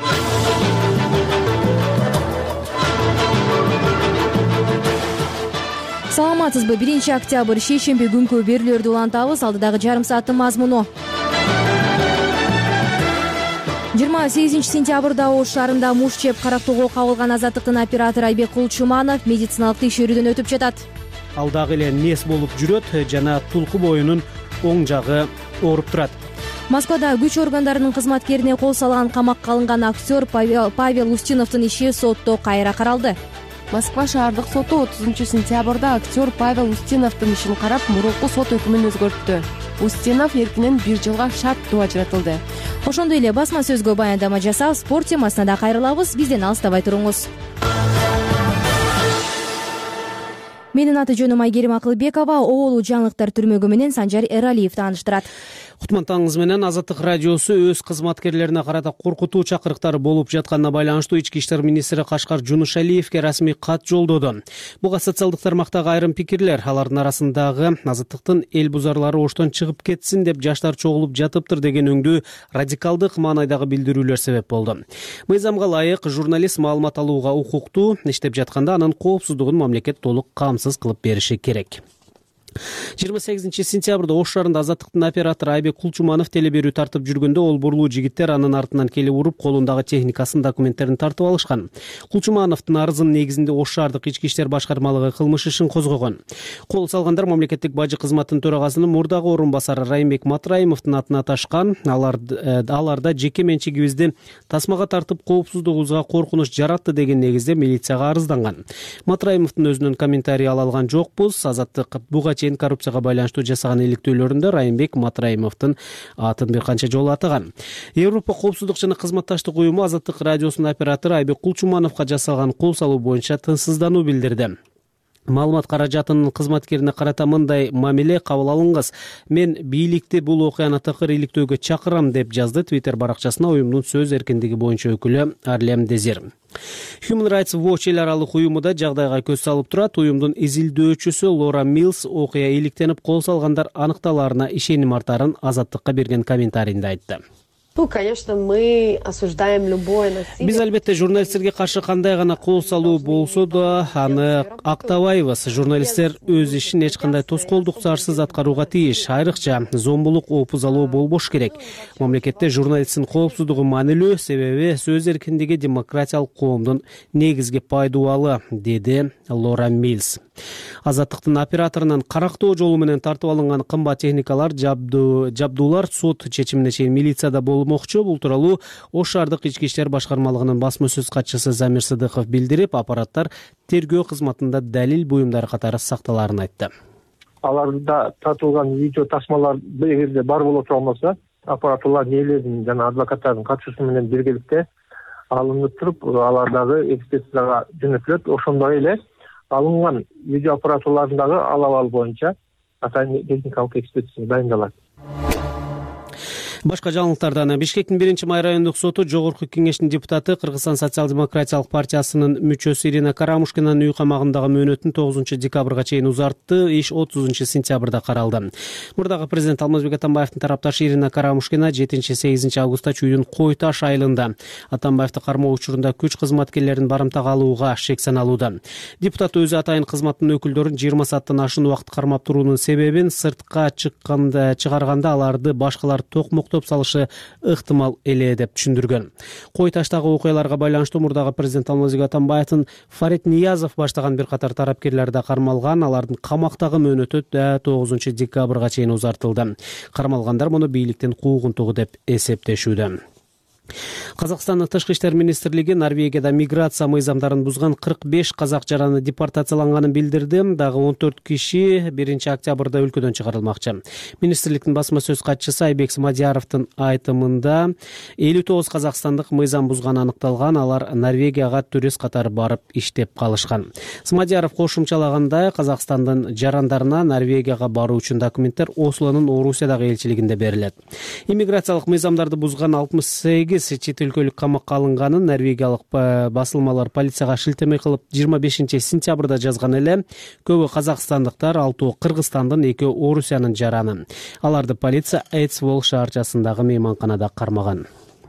Саламатсызбы? биринчи октябрь шейшемби күнкү берүүлөрдү улантабыз. Алдыдагы жарым сааттын мазмуну. жыйырма сегизинчи сентябрда Ош шаарында муш чеп карактоого кабылган Азаттыктын оператору Айбек Кулчуманов медициналык текшерүүдөн өтүп жатат. Ал дагы эле нес болуп жүрөт жана тулку боюнун оң жагы ооруп турат. Москвада күч органдарынын кызматкерине кол салган камакка алынган актер Павел Устиновдун иши сотто кайра каралды. Москва шаардык соту отузунчу сентябрда актер Павел Устиновдун ишин карап, мурунку сот өкүмүн өзгөрттү. Устинов эркинен бир жылга шарттуу ажыратылды. Ошондой эле басма сөзгө баяндама жасап, спорт темасына да кайрылабыз. Бизден алыстабай туруңуз. Менин аты жөнүм Айгерим Акылбекова. Оолу жаңылыктар түрмөгү менен Санжар Эралиев тааныштырат. Кутмантаңыз менен Азаттык радиосу өз кызматкерлерине карата коркутуу чакырыктар болуп жатканына байланыштуу Ички иштер министри Кашкар Жунушалиевке расмий кат жолдоду. Буга социалдык тармактагы айрым пикирлер, алардын арасындагы Азаттыктын эл бузарлары Оштон чыгып кетсин деп жаштар чогулуп жатыптыр деген өңдүү радикалдык маанайдагы билдирүүлөр себеп болду. Мыйзамга ылайык журналист маалымат алууга укуктуу, иштеп жатканда анын коопсуздугун мамлекет толук камсыз кылып бериши керек. жыйырма сегизинчи сентябрда Ош шаарында Азаттыктын оператору Айбек Кулчуманов теле берүү тартып жүргөндө ол бурлуу жигиттер анын артынан келип уруп, колундагы техникасын, документтерин тартып алышкан. Кулчумановдун арызынын негизинде Ош шаардык ички иштер башкармалыгы кылмыш ишин козгогон. Кол салгандар мамлекеттик бажы кызматынын төрагасынын мурдагы орун басары Райымбек Матраимовдун атына аташкан. Алар аларда жеке менчигибизди тасмага тартып, коопсуздугубузга коркунуч жаратты деген негизде милицияга арызданган. Матраимовдун өзүнөн комментарий ала алган жокпуз. Азаттык буга чейин коррупцияга байланыштуу жасаган иликтөөлөрүндө Райымбек Матраимовдун атын бир канча жолу атаган. Европа коопсуздук жана кызматташтык уюму Азаттык радиосунун оператору Айбек Кулчумановго жасалган кол салуу боюнча тынчсыздануу билдирди. Маалымат каражатынын кызматкерине карата мындай мамиле кабыл алынгыз. Мен бийликти бул окуяны тыкыр иликтөөгө чакырам деп жазды Twitter баракчасына уюмдун сөз эркиндиги боюнча өкүлү Арлем Дезир. Human Rights Watch эл аралык уюму да жагдайга көз салып турат. Уюмдун изилдөөчүсү Лора Милс окуя иликтенип, кол салгандар аныкталаарына ишеним артарын Азаттыкка берген комментарийинде айтты. Биз албетте журналисттерге каршы кандай гана кол салуу болсо да аны актабайбыз. Журналисттер өз ишин эч кандай тоскоолдуксарсыз аткарууга тийиш. Айрыкча зомбулук, опузалоо болбош керек. Мамлекетте журналисттин коопсуздугу маанилүү, себеби сөз эркиндиги демократиялык коомдун негизги пайдубалы, деди Лора Милс. Азаттыктын операторунан карактоо жолу менен тартып алынган кымбат техникалар, жабдуулар сот чечимине чейин милицияда болмокчу. Бул тууралуу Ош шаардык ички иштер башкармалыгынын басма сөз катчысы Замир Сыдыков билдирип, аппараттар тергөө кызматында далил буюмдары катары сакталаарын айтты. Аларда тартылган видео тасмалар эгерде бар боло турса, аппаратурлардын ээлеринин жана адвокаттардын катышуусу менен биргеликте алынып туруп, алардагы экспертизага жөнөтүлөт. Ошондой эле алынган видео аппаратурларындагы ал абал боюнча атайын техникалык экспертиза дайындалат. Башка жаңылыктардан Бишкектин биринчи май райондук соту жогорку кеңештин депутаты Кыргызстан социал-демократиялык партиясынын мүчөсү Ирина Карамушкинанын үй камагындагы мөөнөтүн тогузунчу декабрга чейин узартты. Иш отузунчу сентябрда каралды. Мурдагы президент Алмазбек Атамбаевдин тарапташы Ирина Карамушкина жетинчи сегизинчи августта чүйдүн Кой Таш айылында Атамбаевди кармоо учурунда күч кызматкерлерин барымтага алууга шек саналууда. Депутат өзү атайын кызматтын өкүлдөрүн жыйырма сааттан ашуун убакыт кармап туруунун себебин сыртка чыкканда чыгарганда аларды башкалар токмоктоп салышы ыктымал эле деп түшүндүргөн. Кой Таштагы окуяларга байланыштуу мурдагы президент Алмазбек Атамбаевдин Фарид Ниязов баштаган бир катар тарапкерлер да кармалган. Алардын камактагы мөөнөтү да тогузунчу декабрга чейин узартылды. Кармалгандар муну бийликтин куугунтугу деп эсептешүүдө. Казакстандын Тышкы иштер министрлиги Норвегияда миграция мыйзамдарын бузган кырк беш казак жараны депортацияланганын билдирди. Дагы он төрт киши биринчи октябрда өлкөдөн чыгарылмакчы. Министрликтин басма сөз катчысы Айбек Смадияровдун айтымында элүү тогуз казакстандык мыйзам бузганы аныкталган. Алар Норвегияга турист катары барып иштеп калышкан. Смадияров кошумчалагандай, Казакстандын жарандарына Норвегияга баруу үчүн документтер Ослонун Орусиядагы элчилигинде берилет. Иммиграциялык мыйзамдарды бузган алтымыш сегиз чет өлкөлүк камакка алынганын норвегиялык басылмалар полицияга шилтеме кылып жыйырма бешинчи сентябрда жазган эле. Көбү казакстандыктар, алтоо Кыргызстандын, экөө Орусиянын жараны. Аларды полиция Эйдсвол шаарчасындагы мейманканада кармаган.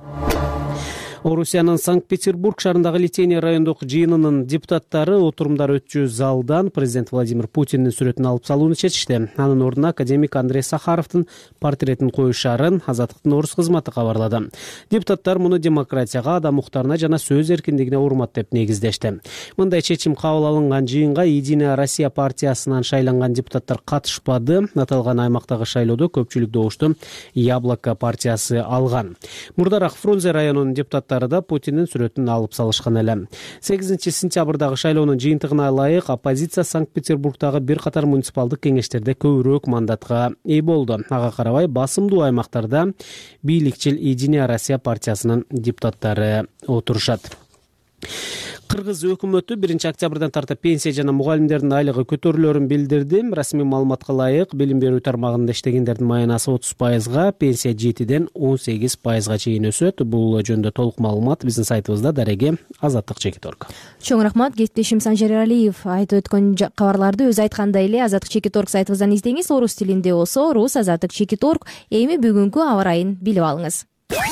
Орусиянын Санкт-Петербург шаарындагы Литейный райондук жыйынынын депутаттары отурумдар өтчү залдан президент Владимир Путиндин сүрөтүн алып салууну чечишти. Анын ордуна академик Андрей Сахаровдун портретин коюшарын Азаттыктын орус кызматы кабарлады. Депутаттар муну демократияга, адам укуктарына жана сөз эркиндигине урмат деп негиздешти. Мындай чечим кабыл алынган жыйынга Единая Россия партиясынан шайланган депутаттар катышпады. Аталган аймактагы шайлоодо көпчүлүк добушту Яблоко партиясы алган. Мурдараак Фрунзе районунун депутаты да Путиндин сүрөтүн алып салышкан эле. сегизинчи сентябрдагы шайлоонун жыйынтыгына ылайык оппозиция Санкт-Петербургдагы бир катар муниципалдык кеңештерде көбүрөөк мандатка ээ болду. Ага карабай басымдуу аймактарда бийликчил Единая Россия партиясынын депутаттары отурушат. Кыргыз өкмөтү биринчи октябрдан тартып пенсия жана мугалимдердин айлыгы көтөрүлөрүн билдирди. Расмий маалыматка ылайык, билим берүү тармагында иштегендердин маянасы отуз пайызга, пенсия жетиден он сегиз пайызга чейин өсөт. Бул жөнүндө толук маалымат биздин сайтыбызда. Дареги Азаттык Чекиторг. Чоң рахмат. Кесиптешим Санжар Эралиев айтып өткөн кабарларды өзү айткандай эле Азаттык Чекиторг сайтыбыздан издеңиз. Орус тилинде болсо Рус Азаттык Чекиторг. Эми бүгүнкү аба ырайын билип алыңыз.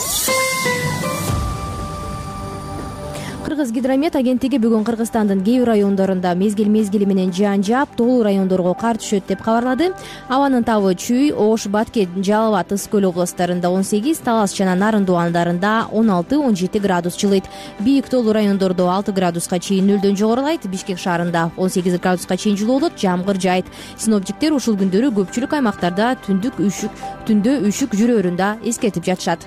Кыргыз гидромет агенттиги бүгүн Кыргызстандын кээ бир райондорунда мезгил-мезгили менен жаан жаап, тоолуу райондорго кар түшөт деп кабарлады. Абанын табы Чүй, Ош, Баткен, Жалал абад, Ысык көл областтарында он сегиз, Талас жана Нарындуу андарында он алты он жети градус жылыйт. Бийик тоолуу райондордо алты градуска чейин нөлдөн жогорулайт. Бишкек шаарында он сегиз градуска чейин жылуу болот, жамгыр жаайт. Синоптиктер ушул күндөрү көпчүлүк аймактарда түндүк үшүк, түндө үшүк жүрөөрүн да эскертип жатышат.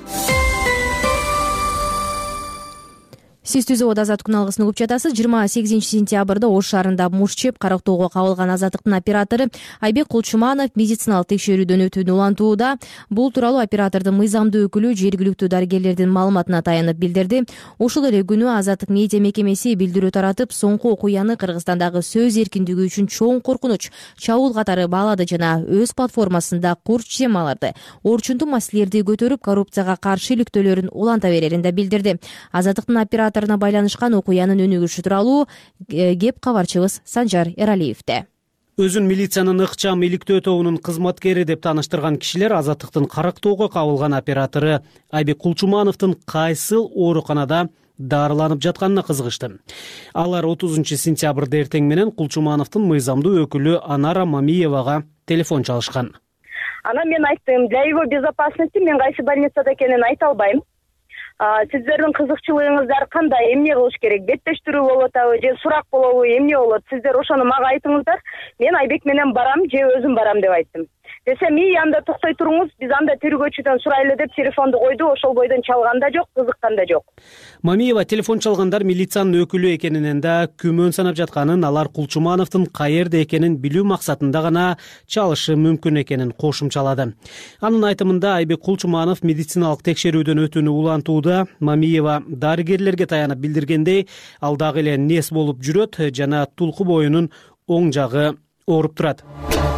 Сиз түзүп Азаттык күн алгысын угуп жатасыз. жыйырма сегизинчи сентябрда Ош шаарында муш чеп карактоого кабылган Азаттыктын оператору Айбек Кулчуманов медициналык текшерүүдөн өтүүнү улантууда. Бул тууралуу оператордун мыйзамдуу өкүлү жергиликтүү дарыгерлердин маалыматына таянып билдирди. Ошол эле күнү Азаттык медиа мекемеси билдирүү таратып, соңку окуяны Кыргызстандагы сөз эркиндиги үчүн чоң коркунуч, чабуул катары баалады жана өз платформасында курч темаларды, орчундуу маселелерди көтөрүп, коррупцияга каршы иликтөөлөрүн уланта берерин да билдирди. Азаттыктын оператору байланышкан окуянын өнүгүшү тууралуу кеп кабарчыбыз Санжар Эралиевде. Өзүн милициянын ыкчам иликтөө тобунун кызматкери деп тааныштырган кишилер Азаттыктын Карактоого кабылган оператору Айбек Кулчумановдун кайсыл ооруканада дарыланып жатканына кызыгышты. Алар отузунчу сентябрда эртең менен Кулчумановдун мыйзамдуу өкүлү Анара Мамиевага телефон чалышкан. Анан мен айттым, для его безопасности мен кайсы больницада экенин айта албайм. Сиздердин кызыкчылыгыңыздар кандай, эмне кылыш керек, беттештирүү болуп атабы же сурак болобу, эмне болот, сиздер ошону мага айтыңыздар. Мен Айбек менен барам же өзүм барам деп айттым. Десем, "И анда токтой туруңуз, биз анда тергөөчүдөн сурайлы" деп телефонду койду. Ошол бойдон чалган да жок, кызыккан да жок. Мамиева телефон чалгандар милициянын өкүлү экенинен да күмөн санап жатканын, алар Кулчумановдун каерде экенин билүү максатында гана чалышы мүмкүн экенин кошумчалады. Анын айтымында Айбек Кулчуманов медициналык текшерүүдөн өтүүнү улантууда. Мамиева дарыгерлерге таянып билдиргендей, ал дагы эле нес болуп жүрөт жана тулку боюнун оң жагы ооруп турат.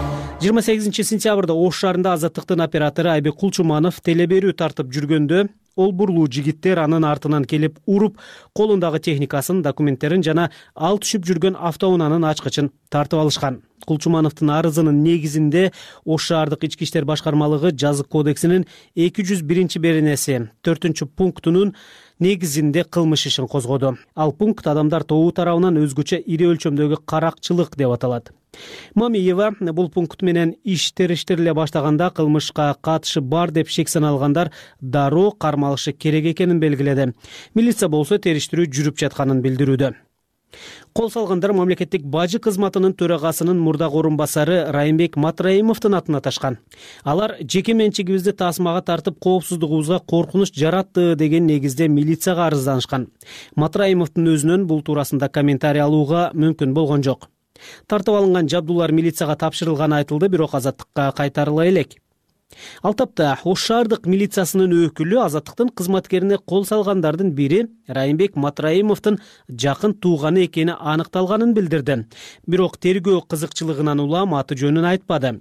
жыйырма сегизинчи сентябрда Ош шаарында Азаттыктын оператору Айбек Кулчуманов теле берүү тартып жүргөндө олбурлуу жигиттер анын артынан келип уруп, колундагы техникасын, документтерин жана ал түшүп жүргөн автоунаанын ачкычын тартып алышкан. Кулчумановдун арызынын негизинде Ош шаардык ички иштер башкармалыгы жазык кодексинин эки жүз биринчи беренеси төртүнчү пунктунун негизинде кылмыш ишин козгоду. Ал пункт адамдар тобу тарабынан өзгөчө ири өлчөмдөгү каракчылык деп аталат. Мамиева бул пункт менен иш териштириле баштаганда кылмышка катышы бар деп шек саналгандар дароо кармалышы керек экенин белгиледи. Милиция болсо териштирүү жүрүп жатканын билдирүүдө. Кол салгандар мамлекеттик бажы кызматынын төрагасынын мурдагы орун басары Райымбек Матраимовдун атын аташкан. Алар жеке менчигибизди тасмага тартып коопсуздугубузга коркунуч жаратты деген негизде милицияга арызданышкан. Матраимовдун өзүнөн бул туурасында комментарий алууга мүмкүн болгон жок. Тартып алынган жабдуулар милицияга тапшырылганы айтылды, бирок Азаттыкка кайтарыла элек. Ал тапта Ош шаардык милициясынын өкүлү Азаттыктын кызматкерине кол салгандардын бири Райымбек Матраимовдун жакын тууганы экени аныкталганын билдирди. Бирок тергөө кызыкчылыгынан улам аты жөнүн айтпады.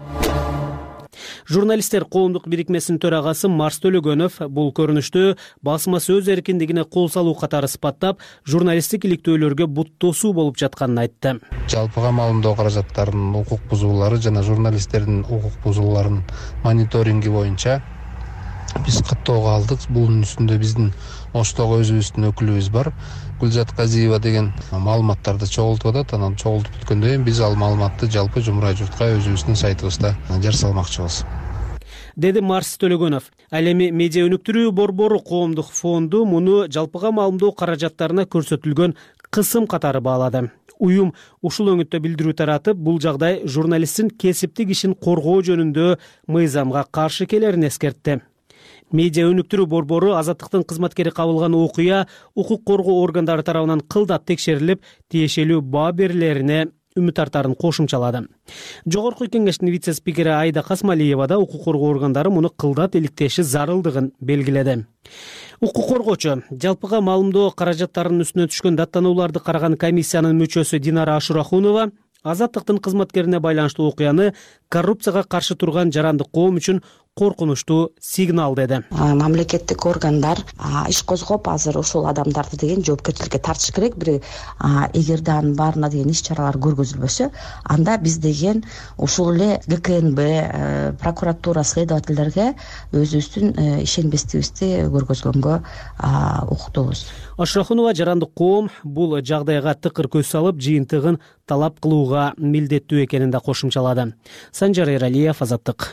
Журналисттер коомдук бирикмесинин төрагасы Марс Төлөгөнов бул көрүнүштү басма сөз эркиндигине кол салуу катары сыпаттап, журналисттик иликтөөлөргө бут тосуу болуп жатканын айтты. Жалпыга маалымдоо каражаттарынын укук бузуулары жана журналисттердин укук бузууларынын мониторинги боюнча биз каттоого алдык. Бунун үстүндө биздин Оштогу өзүбүздүн өкүлүбүз бар. Гүлзат Казиева деген маалыматтарды чогултуп атат. Анан чогултуп бүткөндөн кийин биз ал маалыматты жалпы жумурай журтка өзүбүздүн сайтыбызда жар салмакчыбыз, деди Марс Төлөгөнов. Ал эми медиа өнүктүрүү борбору коомдук фонду муну жалпыга маалымдоо каражаттарына көрсөтүлгөн кысым катары баалады. Уюм ушул өңүттө билдирүү таратып, бул жагдай журналисттин кесиптик ишин коргоо жөнүндө мыйзамга каршы келерин эскертти. Медиа өнүктүрүү борбору Азаттыктын кызматкери кабылган окуя укук коргоо органдары тарабынан кылдат текшерилип, тиешелүү баа берилерине үмүт артарын кошумчалады. Жогорку кеңештин вице-спикери Айда Касмалиева да укук коргоо органдары муну кылдат иликтеши зарылдыгын белгиледи. Укук коргоочу жалпыга маалымдоо каражаттарынын үстүнө түшкөн даттанууларды караган комиссиянын мүчөсү Динара Ашурахунова Азаттыктын кызматкерине байланыштуу окуяны коррупцияга каршы турган жарандык коом үчүн коркунучтуу сигнал деди. Мамлекеттик органдар иш козгоп азыр ушул адамдарды деген жоопкерчиликке тартыш керек. Бир эгерде анын баарына деген иш чаралар көргөзүлбөсө, анда биз деген ушул эле Г К Н Б, прокуратура, следовательдерге өзүбүздүн ишенбестигибизди көргөзгөнгө укуктуубуз. Ашрахунова жарандык коом бул жагдайга тыкыр көз салып, жыйынтыгын талап кылууга милдеттүү экенин да кошумчалады. Санжар Эралиев, Азаттык.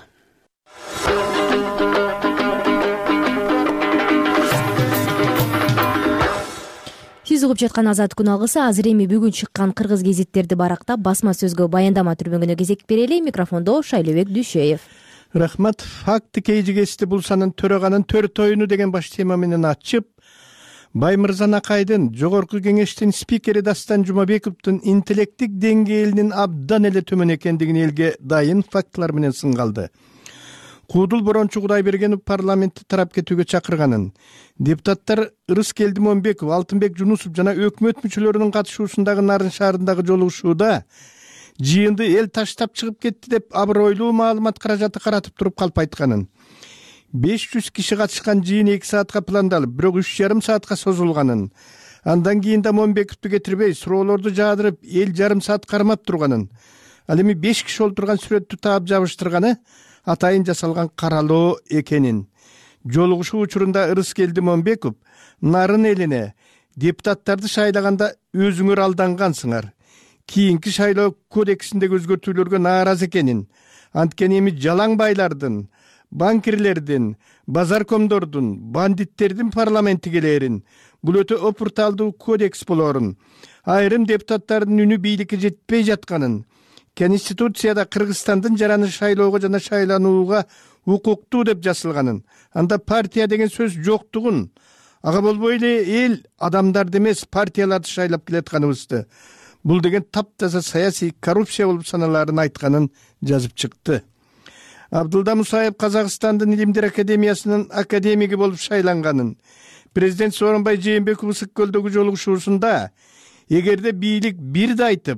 Сиз угуп жаткан Азат күн алгысы. Азыр эми бүгүн чыккан кыргыз гезиттерди барактап, басма сөзгө баяндама түрмөгүнө кезек берели. Микрофондо Шайлебек Дүйшөев. Рахмат. Факты кейжигести булсанын төраганын төрт оюну деген баш тема менен ачып, Баймырзан Акайдын, жогорку кеңештин спикери Дастан Жумабековдун интеллектик деңгээлинин абдан эле төмөн экендигин элге дайын фактылар менен сынгалды. Куудул Борончу Кудайбергенов парламентти тарап кетүүгө чакырганын, депутаттар Ырыскелди Момбеков, Алтынбек Жунусов жана өкмөт мүчөлөрүнүн катышуусундагы Нарын шаарындагы жолугушууда жыйынды эл таштап чыгып кетти деп абройлуу маалымат каражаты каратып туруп калп айтканын, беш жүз киши катышкан жыйын эки саатка пландалып, бирок үч жарым саатка созулганын, андан кийин да Момбековду кетирбей, суроолорду жаадырып, эл жарым саат кармап турганын, ал эми беш киши олтурган сүрөттү таап жабыштырганы атайын жасалган каралоо экенин. Жолугушуу учурунда Ырыскелди Момбеков Нарын элине депутаттарды шайлаганда өзүңөр алдангансыңар, кийинки шайлоо кодексиндеги өзгөртүүлөргө нааразы экенин, анткени эми жалаң байлардын, банкирлердин, базаркомдордун, бандиттердин парламентти келээрин, бул өтө опурталдуу кодекс болорун, айрым депутаттардын үнү бийликке жетпей жатканын, Конституцияда Кыргызстандын жараны шайлоого жана шайланууга укуктуу деп жазылганын, анда партия деген сөз жоктугун, ага болбой эле эл адамдарды эмес партияларды шайлап келатканыбызды, бул деген таптаза саясий коррупция болуп саналарын айтканын жазып чыкты. Абдулда Мусаев Казакстандын Илимдер академиясынын академиги болуп шайланганын, президент Сооронбай Жээнбеков Ысык көлдөгү жолугушуусунда эгерде бийлик бирди айтып,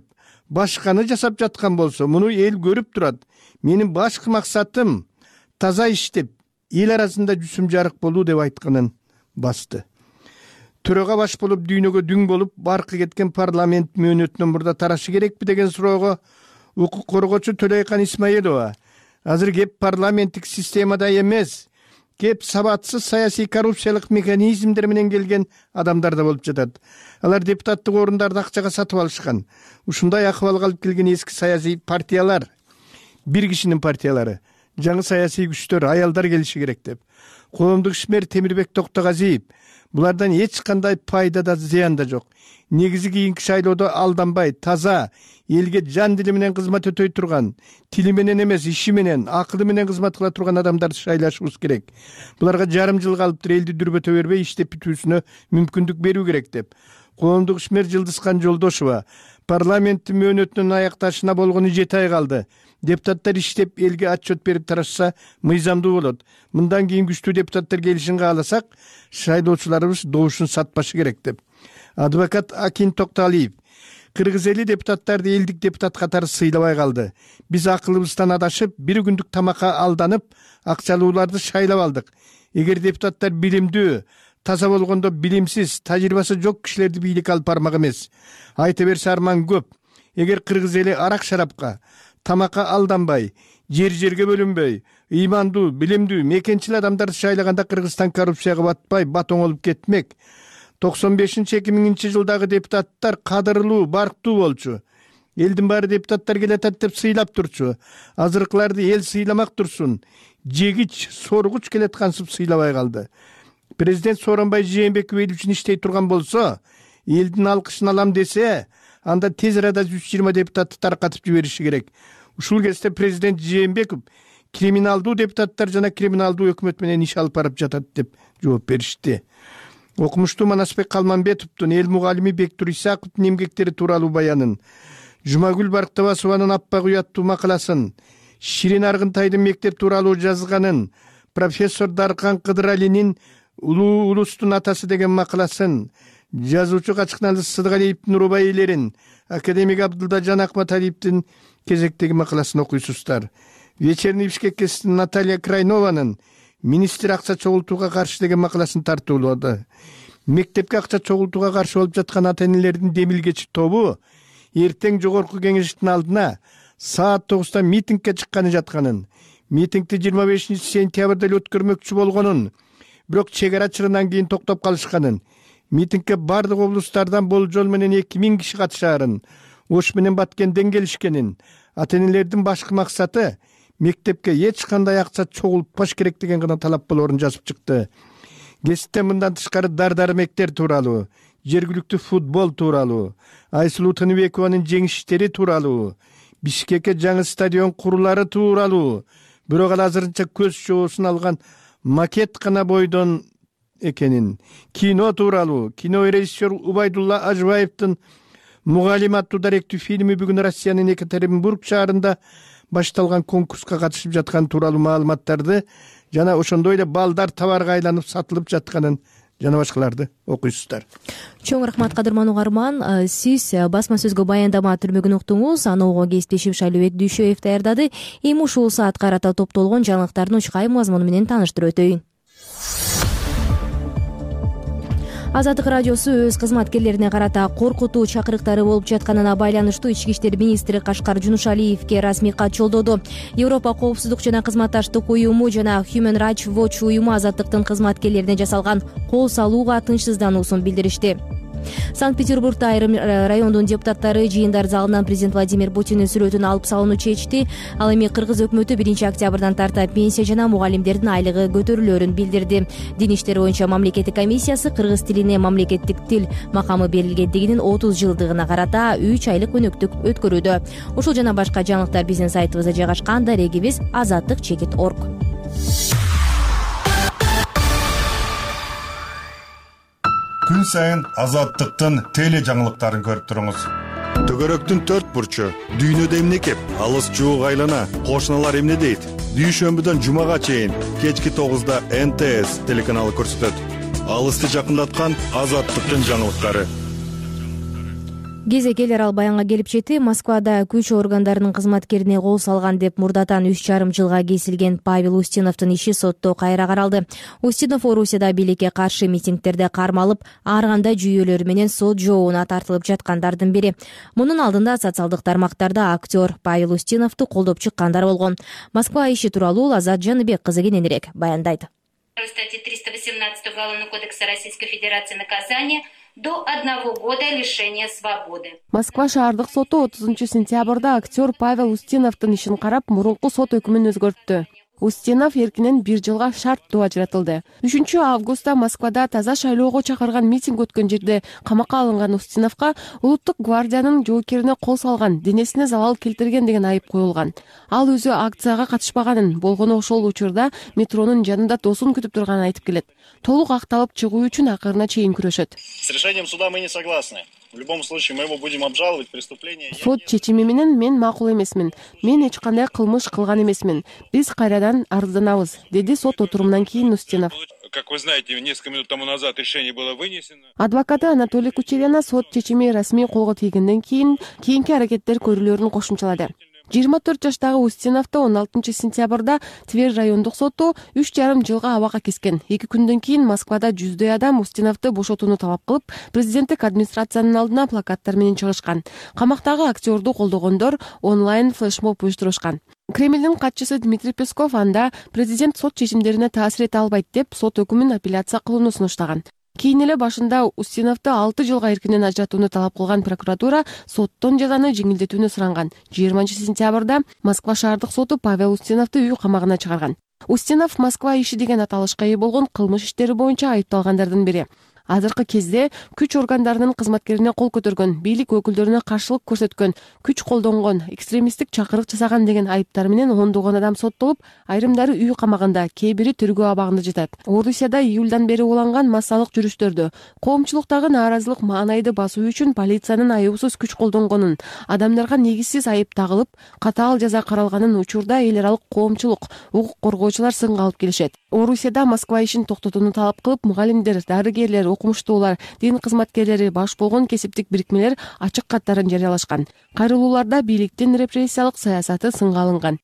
башканы жасап жаткан болсо муну эл көрүп турат. Менин башкы максатым таза иштеп, эл арасында жүсүм жарык болуу деп айтканын басты. Төрөгө баш болуп, дүйнөгө дүң болуп, баркы кеткен парламент мөөнөтүнөн мурда тарашы керекпи деген суроого укук коргоочу Төлөйкан Исмаилова: азыр кеп парламенттик системада эмес, кеп сабатсыз саясий коррупциялык механизмдер менен келген адамдарда болуп жатат. Алар депутаттык орундарды акчага сатып алышкан. Ушундай акыбалга алып келген эски саясий партиялар, бир кишинин партиялары, жаңы саясий күчтөр, аялдар келиши керек деп. Коомдук ишмер Темирбек Токтогазиев: булардан эч кандай пайда да зыян да жок. Негизи кийинки шайлоодо алданбай, таза, элге жан дили менен кызмат өтөй турган, тили менен эмес, иши менен, акылы менен кызмат кыла турган адамдарды шайлашыбыз керек. Буларга жарым жыл калыптыр, элди дүрбөтө бербей иштеп бүтүүсүнө мүмкүндүк берүү керек деп. Коомдук ишмер Жылдызкан Жолдошова: парламенттин мөөнөтүнүн аякташына болгону жети ай калды. Депутаттар иштеп элге отчет берип тарашса мыйзамдуу болот. Мындан кийин күчтүү депутаттар келишин кааласак, шайлоочуларыбыз добушун сатпашы керек деп. Адвокат Акин Токталиев: кыргыз эли депутаттарды элдик депутат катары сыйлабай калды. Биз акылыбыздан адашып, бир күндүк тамакка алданып, акчалууларды шайлап алдык. Эгер депутаттар билимдүү, таза болгондо билимсиз, тажрыйбасы жок кишилерди бийликке алып бармак эмес. Айта берсе арман көп. Эгер кыргыз эли арак шарапка, тамакка алданбай, жер жерге бөлүнбөй, ыймандуу, билимдүү, мекенчил адамдарды шайлаганда Кыргызстан коррупцияга батпай, батоңолуп кетмек. токсон бешинчи эки миңинчи жылдагы депутаттар кадырлуу, барктуу болчу. Элдин баары депутаттар келатат деп сыйлап турчу. Азыркыларды эл сыйламак турсун, жегич, соргуч келаткансып сыйлабай калды. Президент Сооронбай Жээнбеков эл үчүн иштей турган болсо, элдин алкышын алам десе, анда тез арада жүз жыйырма депутатты таркатып жибериши керек. Ушул кезде президент Жээнбеков криминалдуу депутаттар жана криминалдуу өкмөт менен иш алып барып жатат деп жооп беришти. Окумуштуу Манасбек Калманбетовдун эл мугалими Бектур Исаковдун эмгектери тууралуу баянын, Жумагүл Барктабасованын аппак уяттуу макаласын, Ширин Аргынтайдын мектеп тууралуу жазганын, профессор Даркан Кыдыралинин Улуу улустун атасы деген макаласын, жазуучу Качкыналыс Сыдыгалиевдин рубаилерин, академик Абдылда Жан Акматалиевдин кезектеги макаласын окуйсуздар. Вечерний Бишкек гезитинин Наталья Крайнованын министр акча чогултууга каршы деген макаласын тартуулады. Мектепке акча чогултууга каршы болуп жаткан ата энелердин демилгечи тобу эртең жогорку кеңештин алдына саат тогузда митингге чыкканы жатканын, митингди жыйырма бешинчи сентябрда эле өткөрмөкчү болгонун, бирок чек ара чырынан кийин токтоп калышканын, митингге бардык облустардан болжол менен эки миң киши катышаарын, Ош менен Баткенден келишкенин, ата энелердин башкы максаты мектепке эч кандай акча чогултпаш керек деген гана талап болоорун жазып чыкты. Гезитте мындан тышкары дар-дармектер тууралуу, жергиликтүү футбол тууралуу, Айсулуу Тыныбекованын жеңиштери тууралуу, Бишкекке жаңы стадион курулары тууралуу, бирок ал азырынча көз жоосун алган макет гана бойдон экенин, кино тууралуу, кино режиссер Убайдулла Ажыбаевдин Мугалим аттуу даректүү фильми бүгүн Россиянын Екатеринбург шаарында башталган конкурска катышып жаткан тууралуу маалыматтарды жана ошондой эле балдар товарга айланып сатылып жатканын жана башкаларды окуйсуздар. Чоң рахмат кадырман угарман. Сиз басма сөзгө баяндама түрмөгүн уктуңуз. Аны ого кесиптешим Шайлообек Дүйшөев даярдады. Эми ушул саат карата топтолгон жаңылыктардын учкай мазмуну менен тааныштырып өтөйүн. Азаттык радиосу өз кызматкерлерине карата коркутуу чакырыктары болуп жатканына байланыштуу ички иштер министри Кашкар Жунушалиевке расмий кат жолдоду. Европа коопсуздук жана кызматташтык уюму жана Human Rights Watch уюму азаттыктын кызматкерлерине жасалган кол салууга тынчсыздануусун билдиришти. Санкт-Петербургда айрым райондун депутаттары жыйындар залынан президент Владимир Путиндин сүрөтүн алып салууну чечти. Ал эми кыргыз өкмөтү биринчи октябрдан тарта пенсия жана мугалимдердин айлыгы көтөрүлөөрүн билдирди. Дин иштери боюнча мамлекеттик комиссиясы кыргыз тилине мамлекеттик тил макамы берилгендигинин отуз жылдыгына карата үч айлык өнөктүк өткөрүүдө. Ушул жана башка жаңылыктар биздин сайтыбызда жайгашкан. Дарегибиз азаттык чекит точка орг. Күн сайын азаттыктын теле жаңылыктарын көрүп туруңуз. Төгөрөктүн төрт бурчу, дүйнөдө эмне кеп, алыс жуук айлана, кошуналар эмне дейт? Дүйшөмбүдөн жумага чейин кечки тогузда эн тэ эс телеканалы көрсөтөт. Алысты жакындаткан азаттыктын жаңылыктары. кезек элер ал баянга келип жетти. Москвада күч органдарынын кызматкерине кол салган деп мурдатан үч жарым жылга кесилген Павел Устиновдун иши сотто кайра каралды. Устинов Орусияда бийликке каршы митингтерде кармалып, ар кандай жүйөлөр менен сот жообуна тартылып жаткандардын бири. Мунун алдында социалдык тармактарда актер Павел Устиновду колдоп чыккандар болгон. Москва иши тууралуу Азат Жаныбек кызы кененирээк баяндайт. Статьи триста восемнадцать Уголовного кодекса Российской Федерации наказание до одного года лишения свободы. Москва шаардык соту отузунчу сентябрда актер Павел Устиновдун ишин карап, мурунку сот өкүмүн өзгөрттү. Устинов эркинен бир жылга шарттуу ажыратылды. үчүнчү августта Москвада таза шайлоого чакырган митинг өткөн жерде камакка алынган Устиновго улуттук гвардиянын жоокерине кол салган, денесине залал келтирген деген айып коюлган. Ал өзү акцияга катышпаганын, болгону ошол учурда метронун жанында досун күтүп турганын айтып келет. Толук акталып чыгуу үчүн акырына чейин күрөшөт. С решением суда мы не согласны. В любом случае мы его будем обжаловать, преступление. Сот чечими менен мен макул эмесмин. Мен эч кандай кылмыш кылган эмесмин. Биз кайрадан арызданабыз, деди сот отурумунан кийин Устинов. Как вы знаете, несколько минут тому назад решение было вынесено. Адвокаты Анатолий Кучерена сот чечими расмий колго тийгенден кийин кийинки аракеттер көрүлөрүн кошумчалады. жыйырма төрт жаштагы Устиновду он алтынчы сентябрда Тверь райондук соту үч жарым жылга абакка кескен. эки күндөн кийин Москвада жүздөй адам Устиновду бошотууну талап кылып, президенттик администрациянын алдына плакаттар менен чыгышкан. Камактагы актерду колдогондор онлайн флешмоб уюштурушкан. Кремлдин катчысы Дмитрий Песков анда президент сот чечимдерине таасир эте албайт деп сот өкүмүн апелляция кылууну сунуштаган. Кийин эле башында Устиновду алты жылга эркинен ажыратууну талап кылган прокуратура соттон жазаны жеңилдетүүнү суранган. жыйырманчы сентябрда Москва шаардык соту Павел Устиновду үй камагына чыгарган. Устинов Москва иши деген аталышка ээ болгон кылмыш иштери боюнча айыпталгандардын бири. Азыркы кезде күч органдарынын кызматкерине кол көтөргөн, бийлик өкүлдөрүнө каршылык көрсөткөн, күч колдонгон, экстремисттик чакырык жасаган деген айыптар менен ондогон адам соттолуп, айрымдары үй камагында, кээ бири тергөө абагында жатат. Орусияда июлдан бери уланган массалык жүрүштөрдө коомчулуктагы нааразылык маанайды басуу үчүн полициянын айыпсыз күч колдонгонун, адамдарга негизсиз айып тагылып, катаал жаза каралганын учурда эл аралык коомчулук, укук коргоочулар сынга алып келишет. Орусияда Москва ишин токтотууну талап кылып, мугалимдер, дарыгерлер, окумуштуулар, дин кызматкерлери, баш болгон кесиптик бирикмелер ачык каттарын жарыялашкан. Кайрылууларда бийликтин репрессиялык саясаты сынга алынган.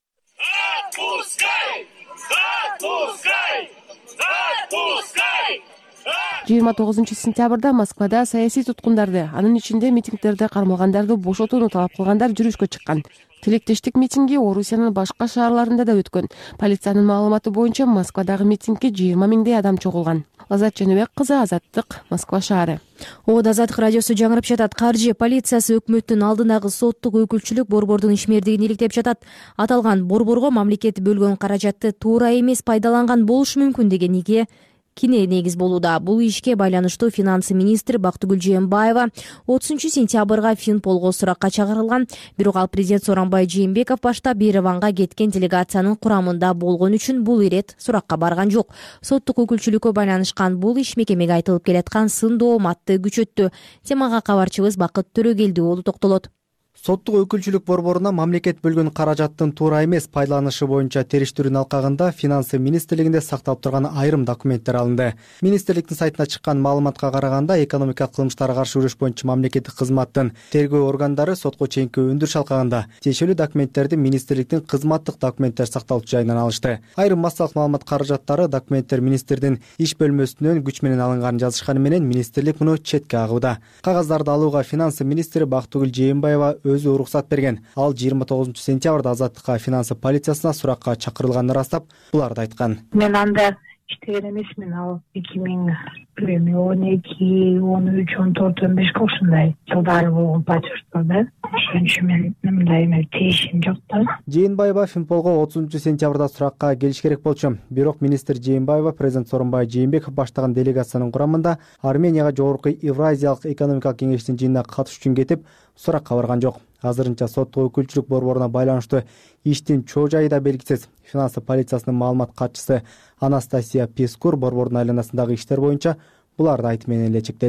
жыйырма тогузунчу сентябрда Москвада саясий туткундарды, анын ичинде митингтерде кармалгандарды бошотууну талап кылгандар жүрүшкө чыккан. Тилектештик митинги Орусиянын башка шаарларында да өткөн. Полициянын маалыматы боюнча Москвадагы митингге жыйырма миңдей адам чогулган. Азат Жаныбек кызы, Азаттык, Москва шаары. Ода Азаттык радиосу жаңырып жатат. Каржы полициясы өкмөттүн алдындагы соттук өкүлчүлүк борбордун ишмердигин иликтеп жатат. Аталган борборго мамлекет бөлгөн каражатты туура эмес пайдаланган болушу мүмкүн деген иге кине негиз болууда. Бул ишке байланыштуу финансы министри Бактыгүл Жээнбаева отузунчу сентябрга Финполго суракка чакырылган. Бирок ал президент Сооронбай Жээнбеков баштап Ереванга кеткен делегациянын курамында болгон үчүн бул ирет суракка барган жок. Соттук өкүлчүлүккө байланышкан бул иш мекемеге айтылып келаткан сын дооматты күчөттү. Темага кабарчыбыз Бакыт Төрөгелди уулу токтолот. Соттук өкүлчүлүк борборуна мамлекет бөлгөн каражаттын туура эмес пайдаланышы боюнча териштирүүнүн алкагында финансы министрлигинде сакталып турган айрым документтер алынды. Министрликтин сайтына чыккан маалыматка караганда, экономика кылмыштарга каршы күрөш боюнча мамлекеттик кызматтын тергөө органдары сотко чейинки өндүрүш алкагында тиешелүү документтерди министрликтин кызматтык документтер сакталуучу жайынан алышты. Айрым массалык маалымат каражаттары документтер министрдин иш бөлмөсүнөн күч менен алынганын жазышканы менен министрлик муну четке кагууда. Кагаздарды алууга финансы министри Бактыгүл Жээнбаева өзү уруксат берген. Ал жыйырма тогузунчу сентябрда Азаттыкка финансы полициясына суракка чакырылганын ырастап, буларды айткан. Мен анда иштеген эмесмин. Ал эки миң он эки, он үч, он төрт, он беш ушундай жылдары болгон почеркте. Ошон үчүн мен мындай эме тиешим жок да. Жээнбаева Финполго отузунчу сентябрда суракка келиш керек болчу. Бирок министр Жээнбаева президент Сооронбай Жээнбеков баштаган делегациянын курамында Арменияга жогорку Евразиялык экономикалык кеңештин жыйынына катышуу үчүн кетип, суракка барган жок. Азырынча соттук өкүлчүлүк борборуна байланыштуу иштин чоо жайы да белгисиз. Финансы полициясынын маалымат катчысы Анастасия Пескур борбордун айланасындагы иштер боюнча буларды айтып менен эле чектелди.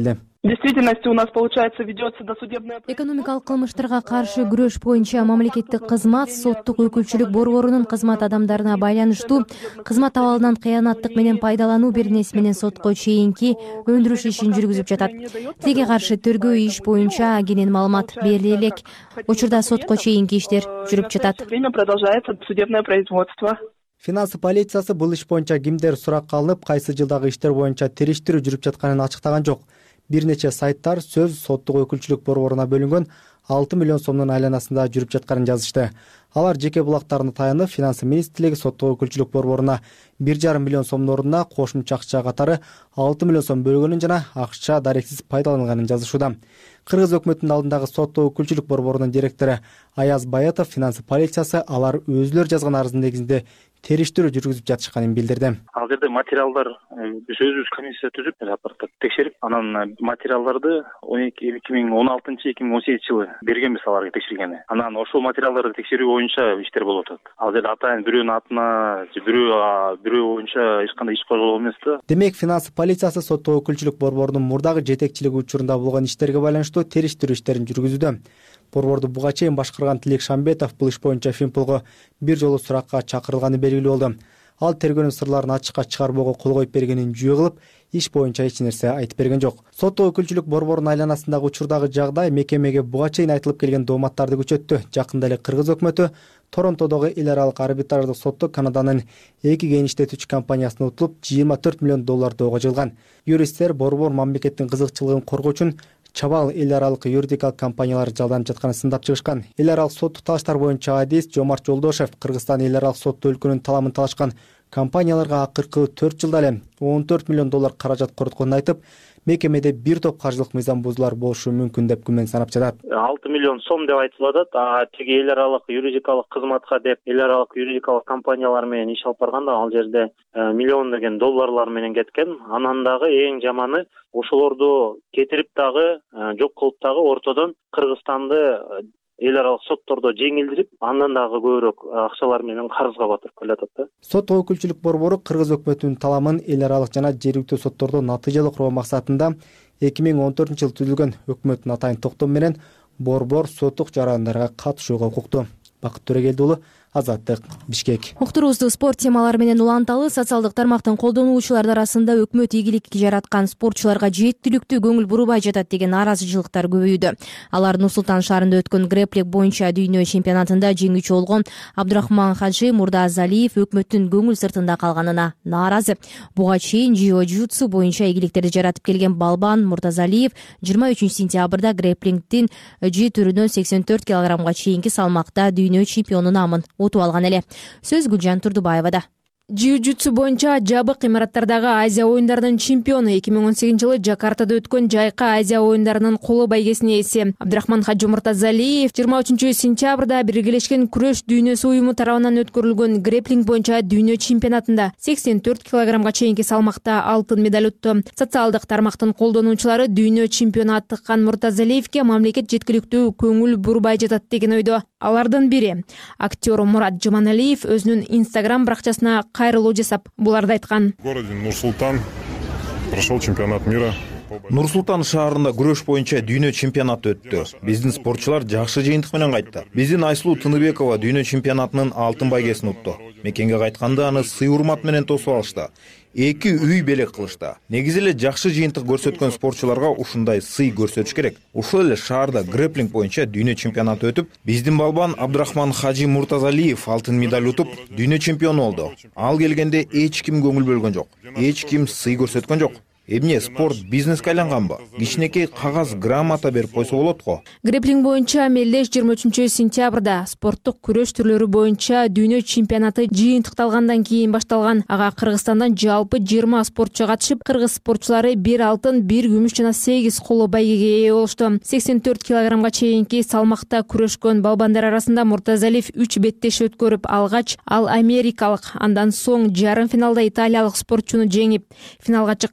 В действительности у нас, получается, ведется досудебное... Экономикалык кылмыштарга каршы күрөш боюнча мамлекеттик кызмат соттук өкүлчүлүк борборунун кызмат адамдарына байланыштуу кызмат абалынан кыянаттык менен пайдалануу беренеси менен сотко чейинки өндүрүш ишин жүргүзүп жатат. Тиге каршы тергөө иш боюнча кенен маалымат бериле элек. Учурда сотко чейинки иштер жүрүп жатат. Время продолжается судебное производство. Финансы полициясы бул иш боюнча кимдер суракка алынып, кайсы жылдагы иштер боюнча териштирүү жүрүп жатканын ачыктаган жок. Бир нече сайттар сөз соттук өкүлчүлүк борборуна бөлүнгөн алты миллион сомдун айланасында жүрүп жатканын жазышты. Алар жеке булактарына таянып, Финансы министрлиги соттук өкүлчүлүк борборуна бир жарым миллион сомдун ордуна кошумча акча катары алты миллион сом бөлгөнүн жана акча дарексиз пайдаланганын жазышууда. Кыргыз өкмөтүнүн алдындагы соттук өкүлчүлүк борборунун директору Аяз Баятов Финансы полициясы алар өзүлөрү жазган арыздын негизинде териштирүү жүргүзүп жатышканын билдирди. Ал жерде материалдар биз өзүбүз комиссия түзүп, рапортту текшерип, анан материалдарды эки миң он алтынчы эки миң он сегизинчи жылы бергенбиз аларга текшергени. Анан ошол материалдарды текшерүү боюнча иштер болуп атат. Ал жерде атайын бирөөнүн атына же бирөө бирөө боюнча эч кандай иш козголгон эмес да. Демек, Финансы полициясы соттук өкүлчүлүк борборунун мурдагы жетекчилиги учурунда болгон иштерге байланыштуу териштирүү иштерин жүргүзүүдө. Борборду буга чейин башкарган Тилек Шамбетов бул иш боюнча Финполго бир жолу суракка чакырылганы белгилүү болду. Ал тергөөнүн сырларын ачыкка чыгарбоого кол коюп бергенин жүйө кылып, иш боюнча эч нерсе айтып берген жок. Соттук өкүлчүлүк борборунун айланасындагы учурдагы жагдай мекемеге буга чейин айтылып келген дооматтарды күчөттү. Жакында эле Кыргыз өкмөтү Торонтодогу эл аралык арбитраждык сотто Канаданын эки кен иштетүүчү компаниясына утулуп жыйырма төрт миллион доллар доого жылган. Юристтер борбор мамлекеттин кызыкчылыгын коргоо үчүн чабал эл аралык юридикалык компаниялар жалданып жатканын сындап чыгышкан. Эл аралык соттук талаштар боюнча адис Жомарт Жолдошев Кыргызстан эл аралык сотто өлкөнүн таламын талашкан компанияларга акыркы төрт жылда эле он төрт миллион доллар каражат коротконун айтып, мекемеде бир топ каржылык мыйзам бузуулар болушу мүмкүн деп күмөн санап жатат. алты миллион сом деп айтылып атат. А тиги эл аралык юридикалык кызматка деп эл аралык юридикалык компаниялар менен иш алып барганда ал жерде миллиондогон долларлар менен кеткен. Анан дагы эң жаманы ошолорду кетирип дагы жок кылып дагы ортодон Кыргызстанды эл аралык соттордо жеңилдирип, андан дагы көбүрөөк акчалар менен карызга батырып келатат да. Соттук өкүлчүлүк борбору Кыргыз өкмөтүнүн таламын эл аралык жана жергиликтүү соттордо натыйжалуу куруу максатында эки миң он төртүнчү жылы түзүлгөн өкмөттүн атайын токтому менен борбор соттук жарандарга катышууга укуктуу. Бакыт Төрөгелди уулу, Азаттык, Бишкек. Уктуруубузду спорт темалары менен уланталы. Социалдык тармактын колдонуучулары арасында өкмөт ийгиликке жараткан спортчуларга жеткиликтүү көңүл бурбай жатат деген нааразычылыктар көбөйдү. Алар Нур Султан шаарында өткөн грэпплинг боюнча дүйнө чемпионатында жеңүүчү болгон Абдрахман Хажи Муртазалиев өкмөттүн көңүл сыртында калганына нааразы. Буга чейин джиу-джитсу боюнча ийгиликтерди жаратып келген балбан Муртазалиев жыйырма үчүнчү сентябрда грэпплингдин G түрүнөн сексен төрт килограммга чейинки салмакта дүйнө чемпиону намын утуп алган эле. Сөз Гүлжан Турдубаевада. Джиу-джитсу боюнча жабык имараттардагы Азия оюндарынын чемпиону эки миң он сегизинчи жылы Жакартада өткөн жайкы Азия оюндарынын коло байгесине ээси Абдрахман Хажи Муртазалиев жыйырма үчүнчү сентябрда Биргелешкен күрөш дүйнөсү уюму тарабынан өткөрүлгөн грэпплинг боюнча дүйнө чемпионатында сексен төрт килограммга чейинки салмакта алтын медаль утту. Социалдык тармактын колдонуучулары дүйнө чемпиону аттыккан Муртазалиевке мамлекет жеткиликтүү көңүл бурбай жатат деген ойдо. Алардын бири актер Мурат Жаманалиев өзүнүн Instagram баракчасына кайрылуу жасап буларды айткан. В городе Нур-Султан прошел чемпионат мира. Нур Султан шаарында күрөш боюнча дүйнө чемпионаты өттү. Биздин спортчулар жакшы жыйынтык менен кайтты. Биздин Айсулуу Тыныбекова дүйнө чемпионатынын алтын байгесин утту. Мекенге кайтканда аны сый урмат менен тосуп алышты. Эки үй белек кылышты. Негизи эле жакшы жыйынтык көрсөткөн спортчуларга ушундай сый көрсөтүш керек. Ушул эле шаарда грэпплинг боюнча дүйнө чемпионаты өтүп, биздин балбан Абдрахман Хажи Муртазалиев алтын медаль утуп, дүйнө чемпиону болду. Ал келгенде эч ким көңүл бөлгөн жок. Эч ким сый көрсөткөн жок. Эмне спорт бизнеске айланганбы? Кичинекей кагаз грамота берип койсо болот го. Грэпплинг боюнча мелдеш жыйырма үчүнчү сентябрда спорттук күрөш түрлөрү боюнча дүйнө чемпионаты жыйынтыкталгандан кийин башталган. Ага Кыргызстандан жалпы жыйырма спортчу катышып, кыргыз спортчулары бир алтын, бир күмүш жана сегиз коло байгеге ээ болушту. сексен төрт килограммга чейинки салмакта күрөшкөн балбандар арасында Муртазалиев үч беттеш өткөрүп алгач, ал америкалык, андан соң жарым финалда италиялык спортчуну жеңип, финалга чыккан.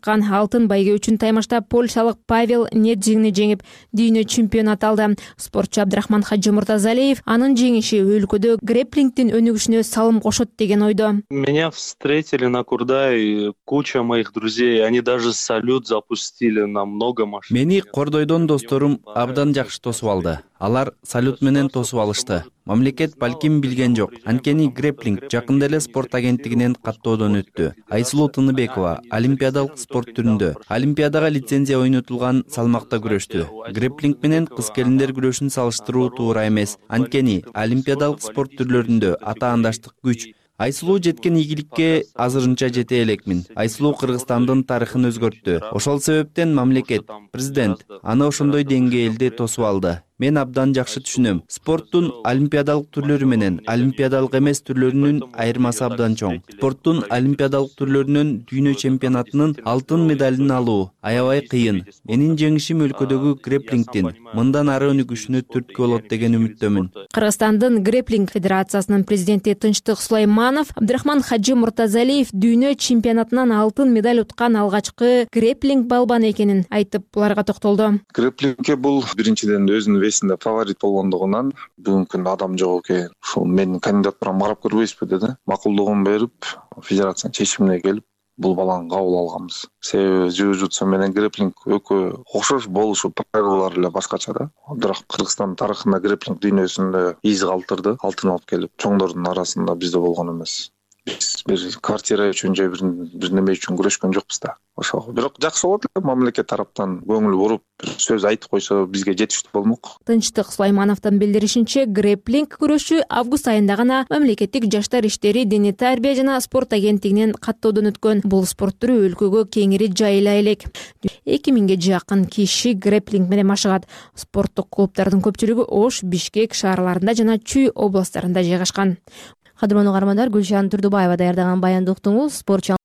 алтын байге үчүн таймашта польшалык Павел Неджигни жеңип дүйнө чемпионат алды. Спортчу Абдрахман Хаджи Муртазалиев анын жеңиши өлкөдө греплингдин өнүгүшүнө салым кошот деген ойдо. Меня встретили на Курдай куча моих друзей, они даже салют запустили на много машин. Мени Кордойдон досторум абдан жакшы тосуп алды. Алар салют менен тосуп алышты. Мамлекет балким билген жок. Анткени греплинг жакында эле спорт агенттигинен каттоодон өттү. Айсулуу Тыныбекова олимпиадалык спорт түрүндө олимпиадага лицензия ойнотулган салмакта күрөштү. Греплинг менен кыз келиндер күрөшүн салыштыруу туура эмес. Анткени олимпиадалык спорт түрлөрүндө атаандаштык күч. Айсулуу жеткен ийгиликке азырынча жете элекмин. Айсулуу Кыргызстандын тарыхын өзгөрттү. Ошол себептен мамлекет, президент аны ошондой деңгээлде тосуп алды. Мен абдан жакшы түшүнөм. Спорттун олимпиадалык түрлөрү менен олимпиадалык эмес түрлөрүнүн айырмасы абдан чоң. Спорттун олимпиадалык түрлөрүнөн дүйнө чемпионатынын алтын медалын алуу аябай кыйын. Менин жеңишим өлкөдөгү греплингдин мындан ары өнүгүшүнө түрткү болот деген үмүттөмүн. Кыргызстандын греплинг федерациясынын президенти Тынчтык Сулайманов Абдрахман Хаджи Муртазалиев дүйнө чемпионатынан алтын медаль уткан алгачкы греплинг балбан экенин айтып, буларга токтолду. Греплингке бул биринчиден өзүнүн весинде фаворит болгондугунан бүгүнкү күндө адам жок экен. Ушул менин кандидатурам карап көрбөйсүзбү деди. Макулдугун берип, федерациянын чечимине келип, бул баланы кабыл алганбыз. Себеби жүзү менен греплинг экөө окшош болушу, правилалары эле башкача да. Бирок Кыргызстан тарыхында греплинг дүйнөсүндө из калтырды, алтын алып келип, чоңдордун арасында бизде болгон эмес. Биз бир квартира үчүн же бир неме үчүн күрөшкөн жокпуз да. Ошол. Бирок жакшы болот эле мамлекет тараптан көңүл буруп, бир сөз айтып койсо бизге жетиштүү болмок. Тынчтык Сулаймановдун билдиришинче, греплинг күрөшү август айында гана мамлекеттик жаштар иштери, дене тарбия жана спорт агенттигинен каттоодон өткөн. Бул спорт түрү өлкөгө кеңири жайыла элек. эки миңге жакын киши греплинг менен машыгат. Спорттук клубдардын көпчүлүгү Ош, Бишкек шаарларында жана Чүй областтарында жайгашкан. Кадырман угармандар, Гүлшан Турдубаева даярдаган баянды уктуңуз. Спортчу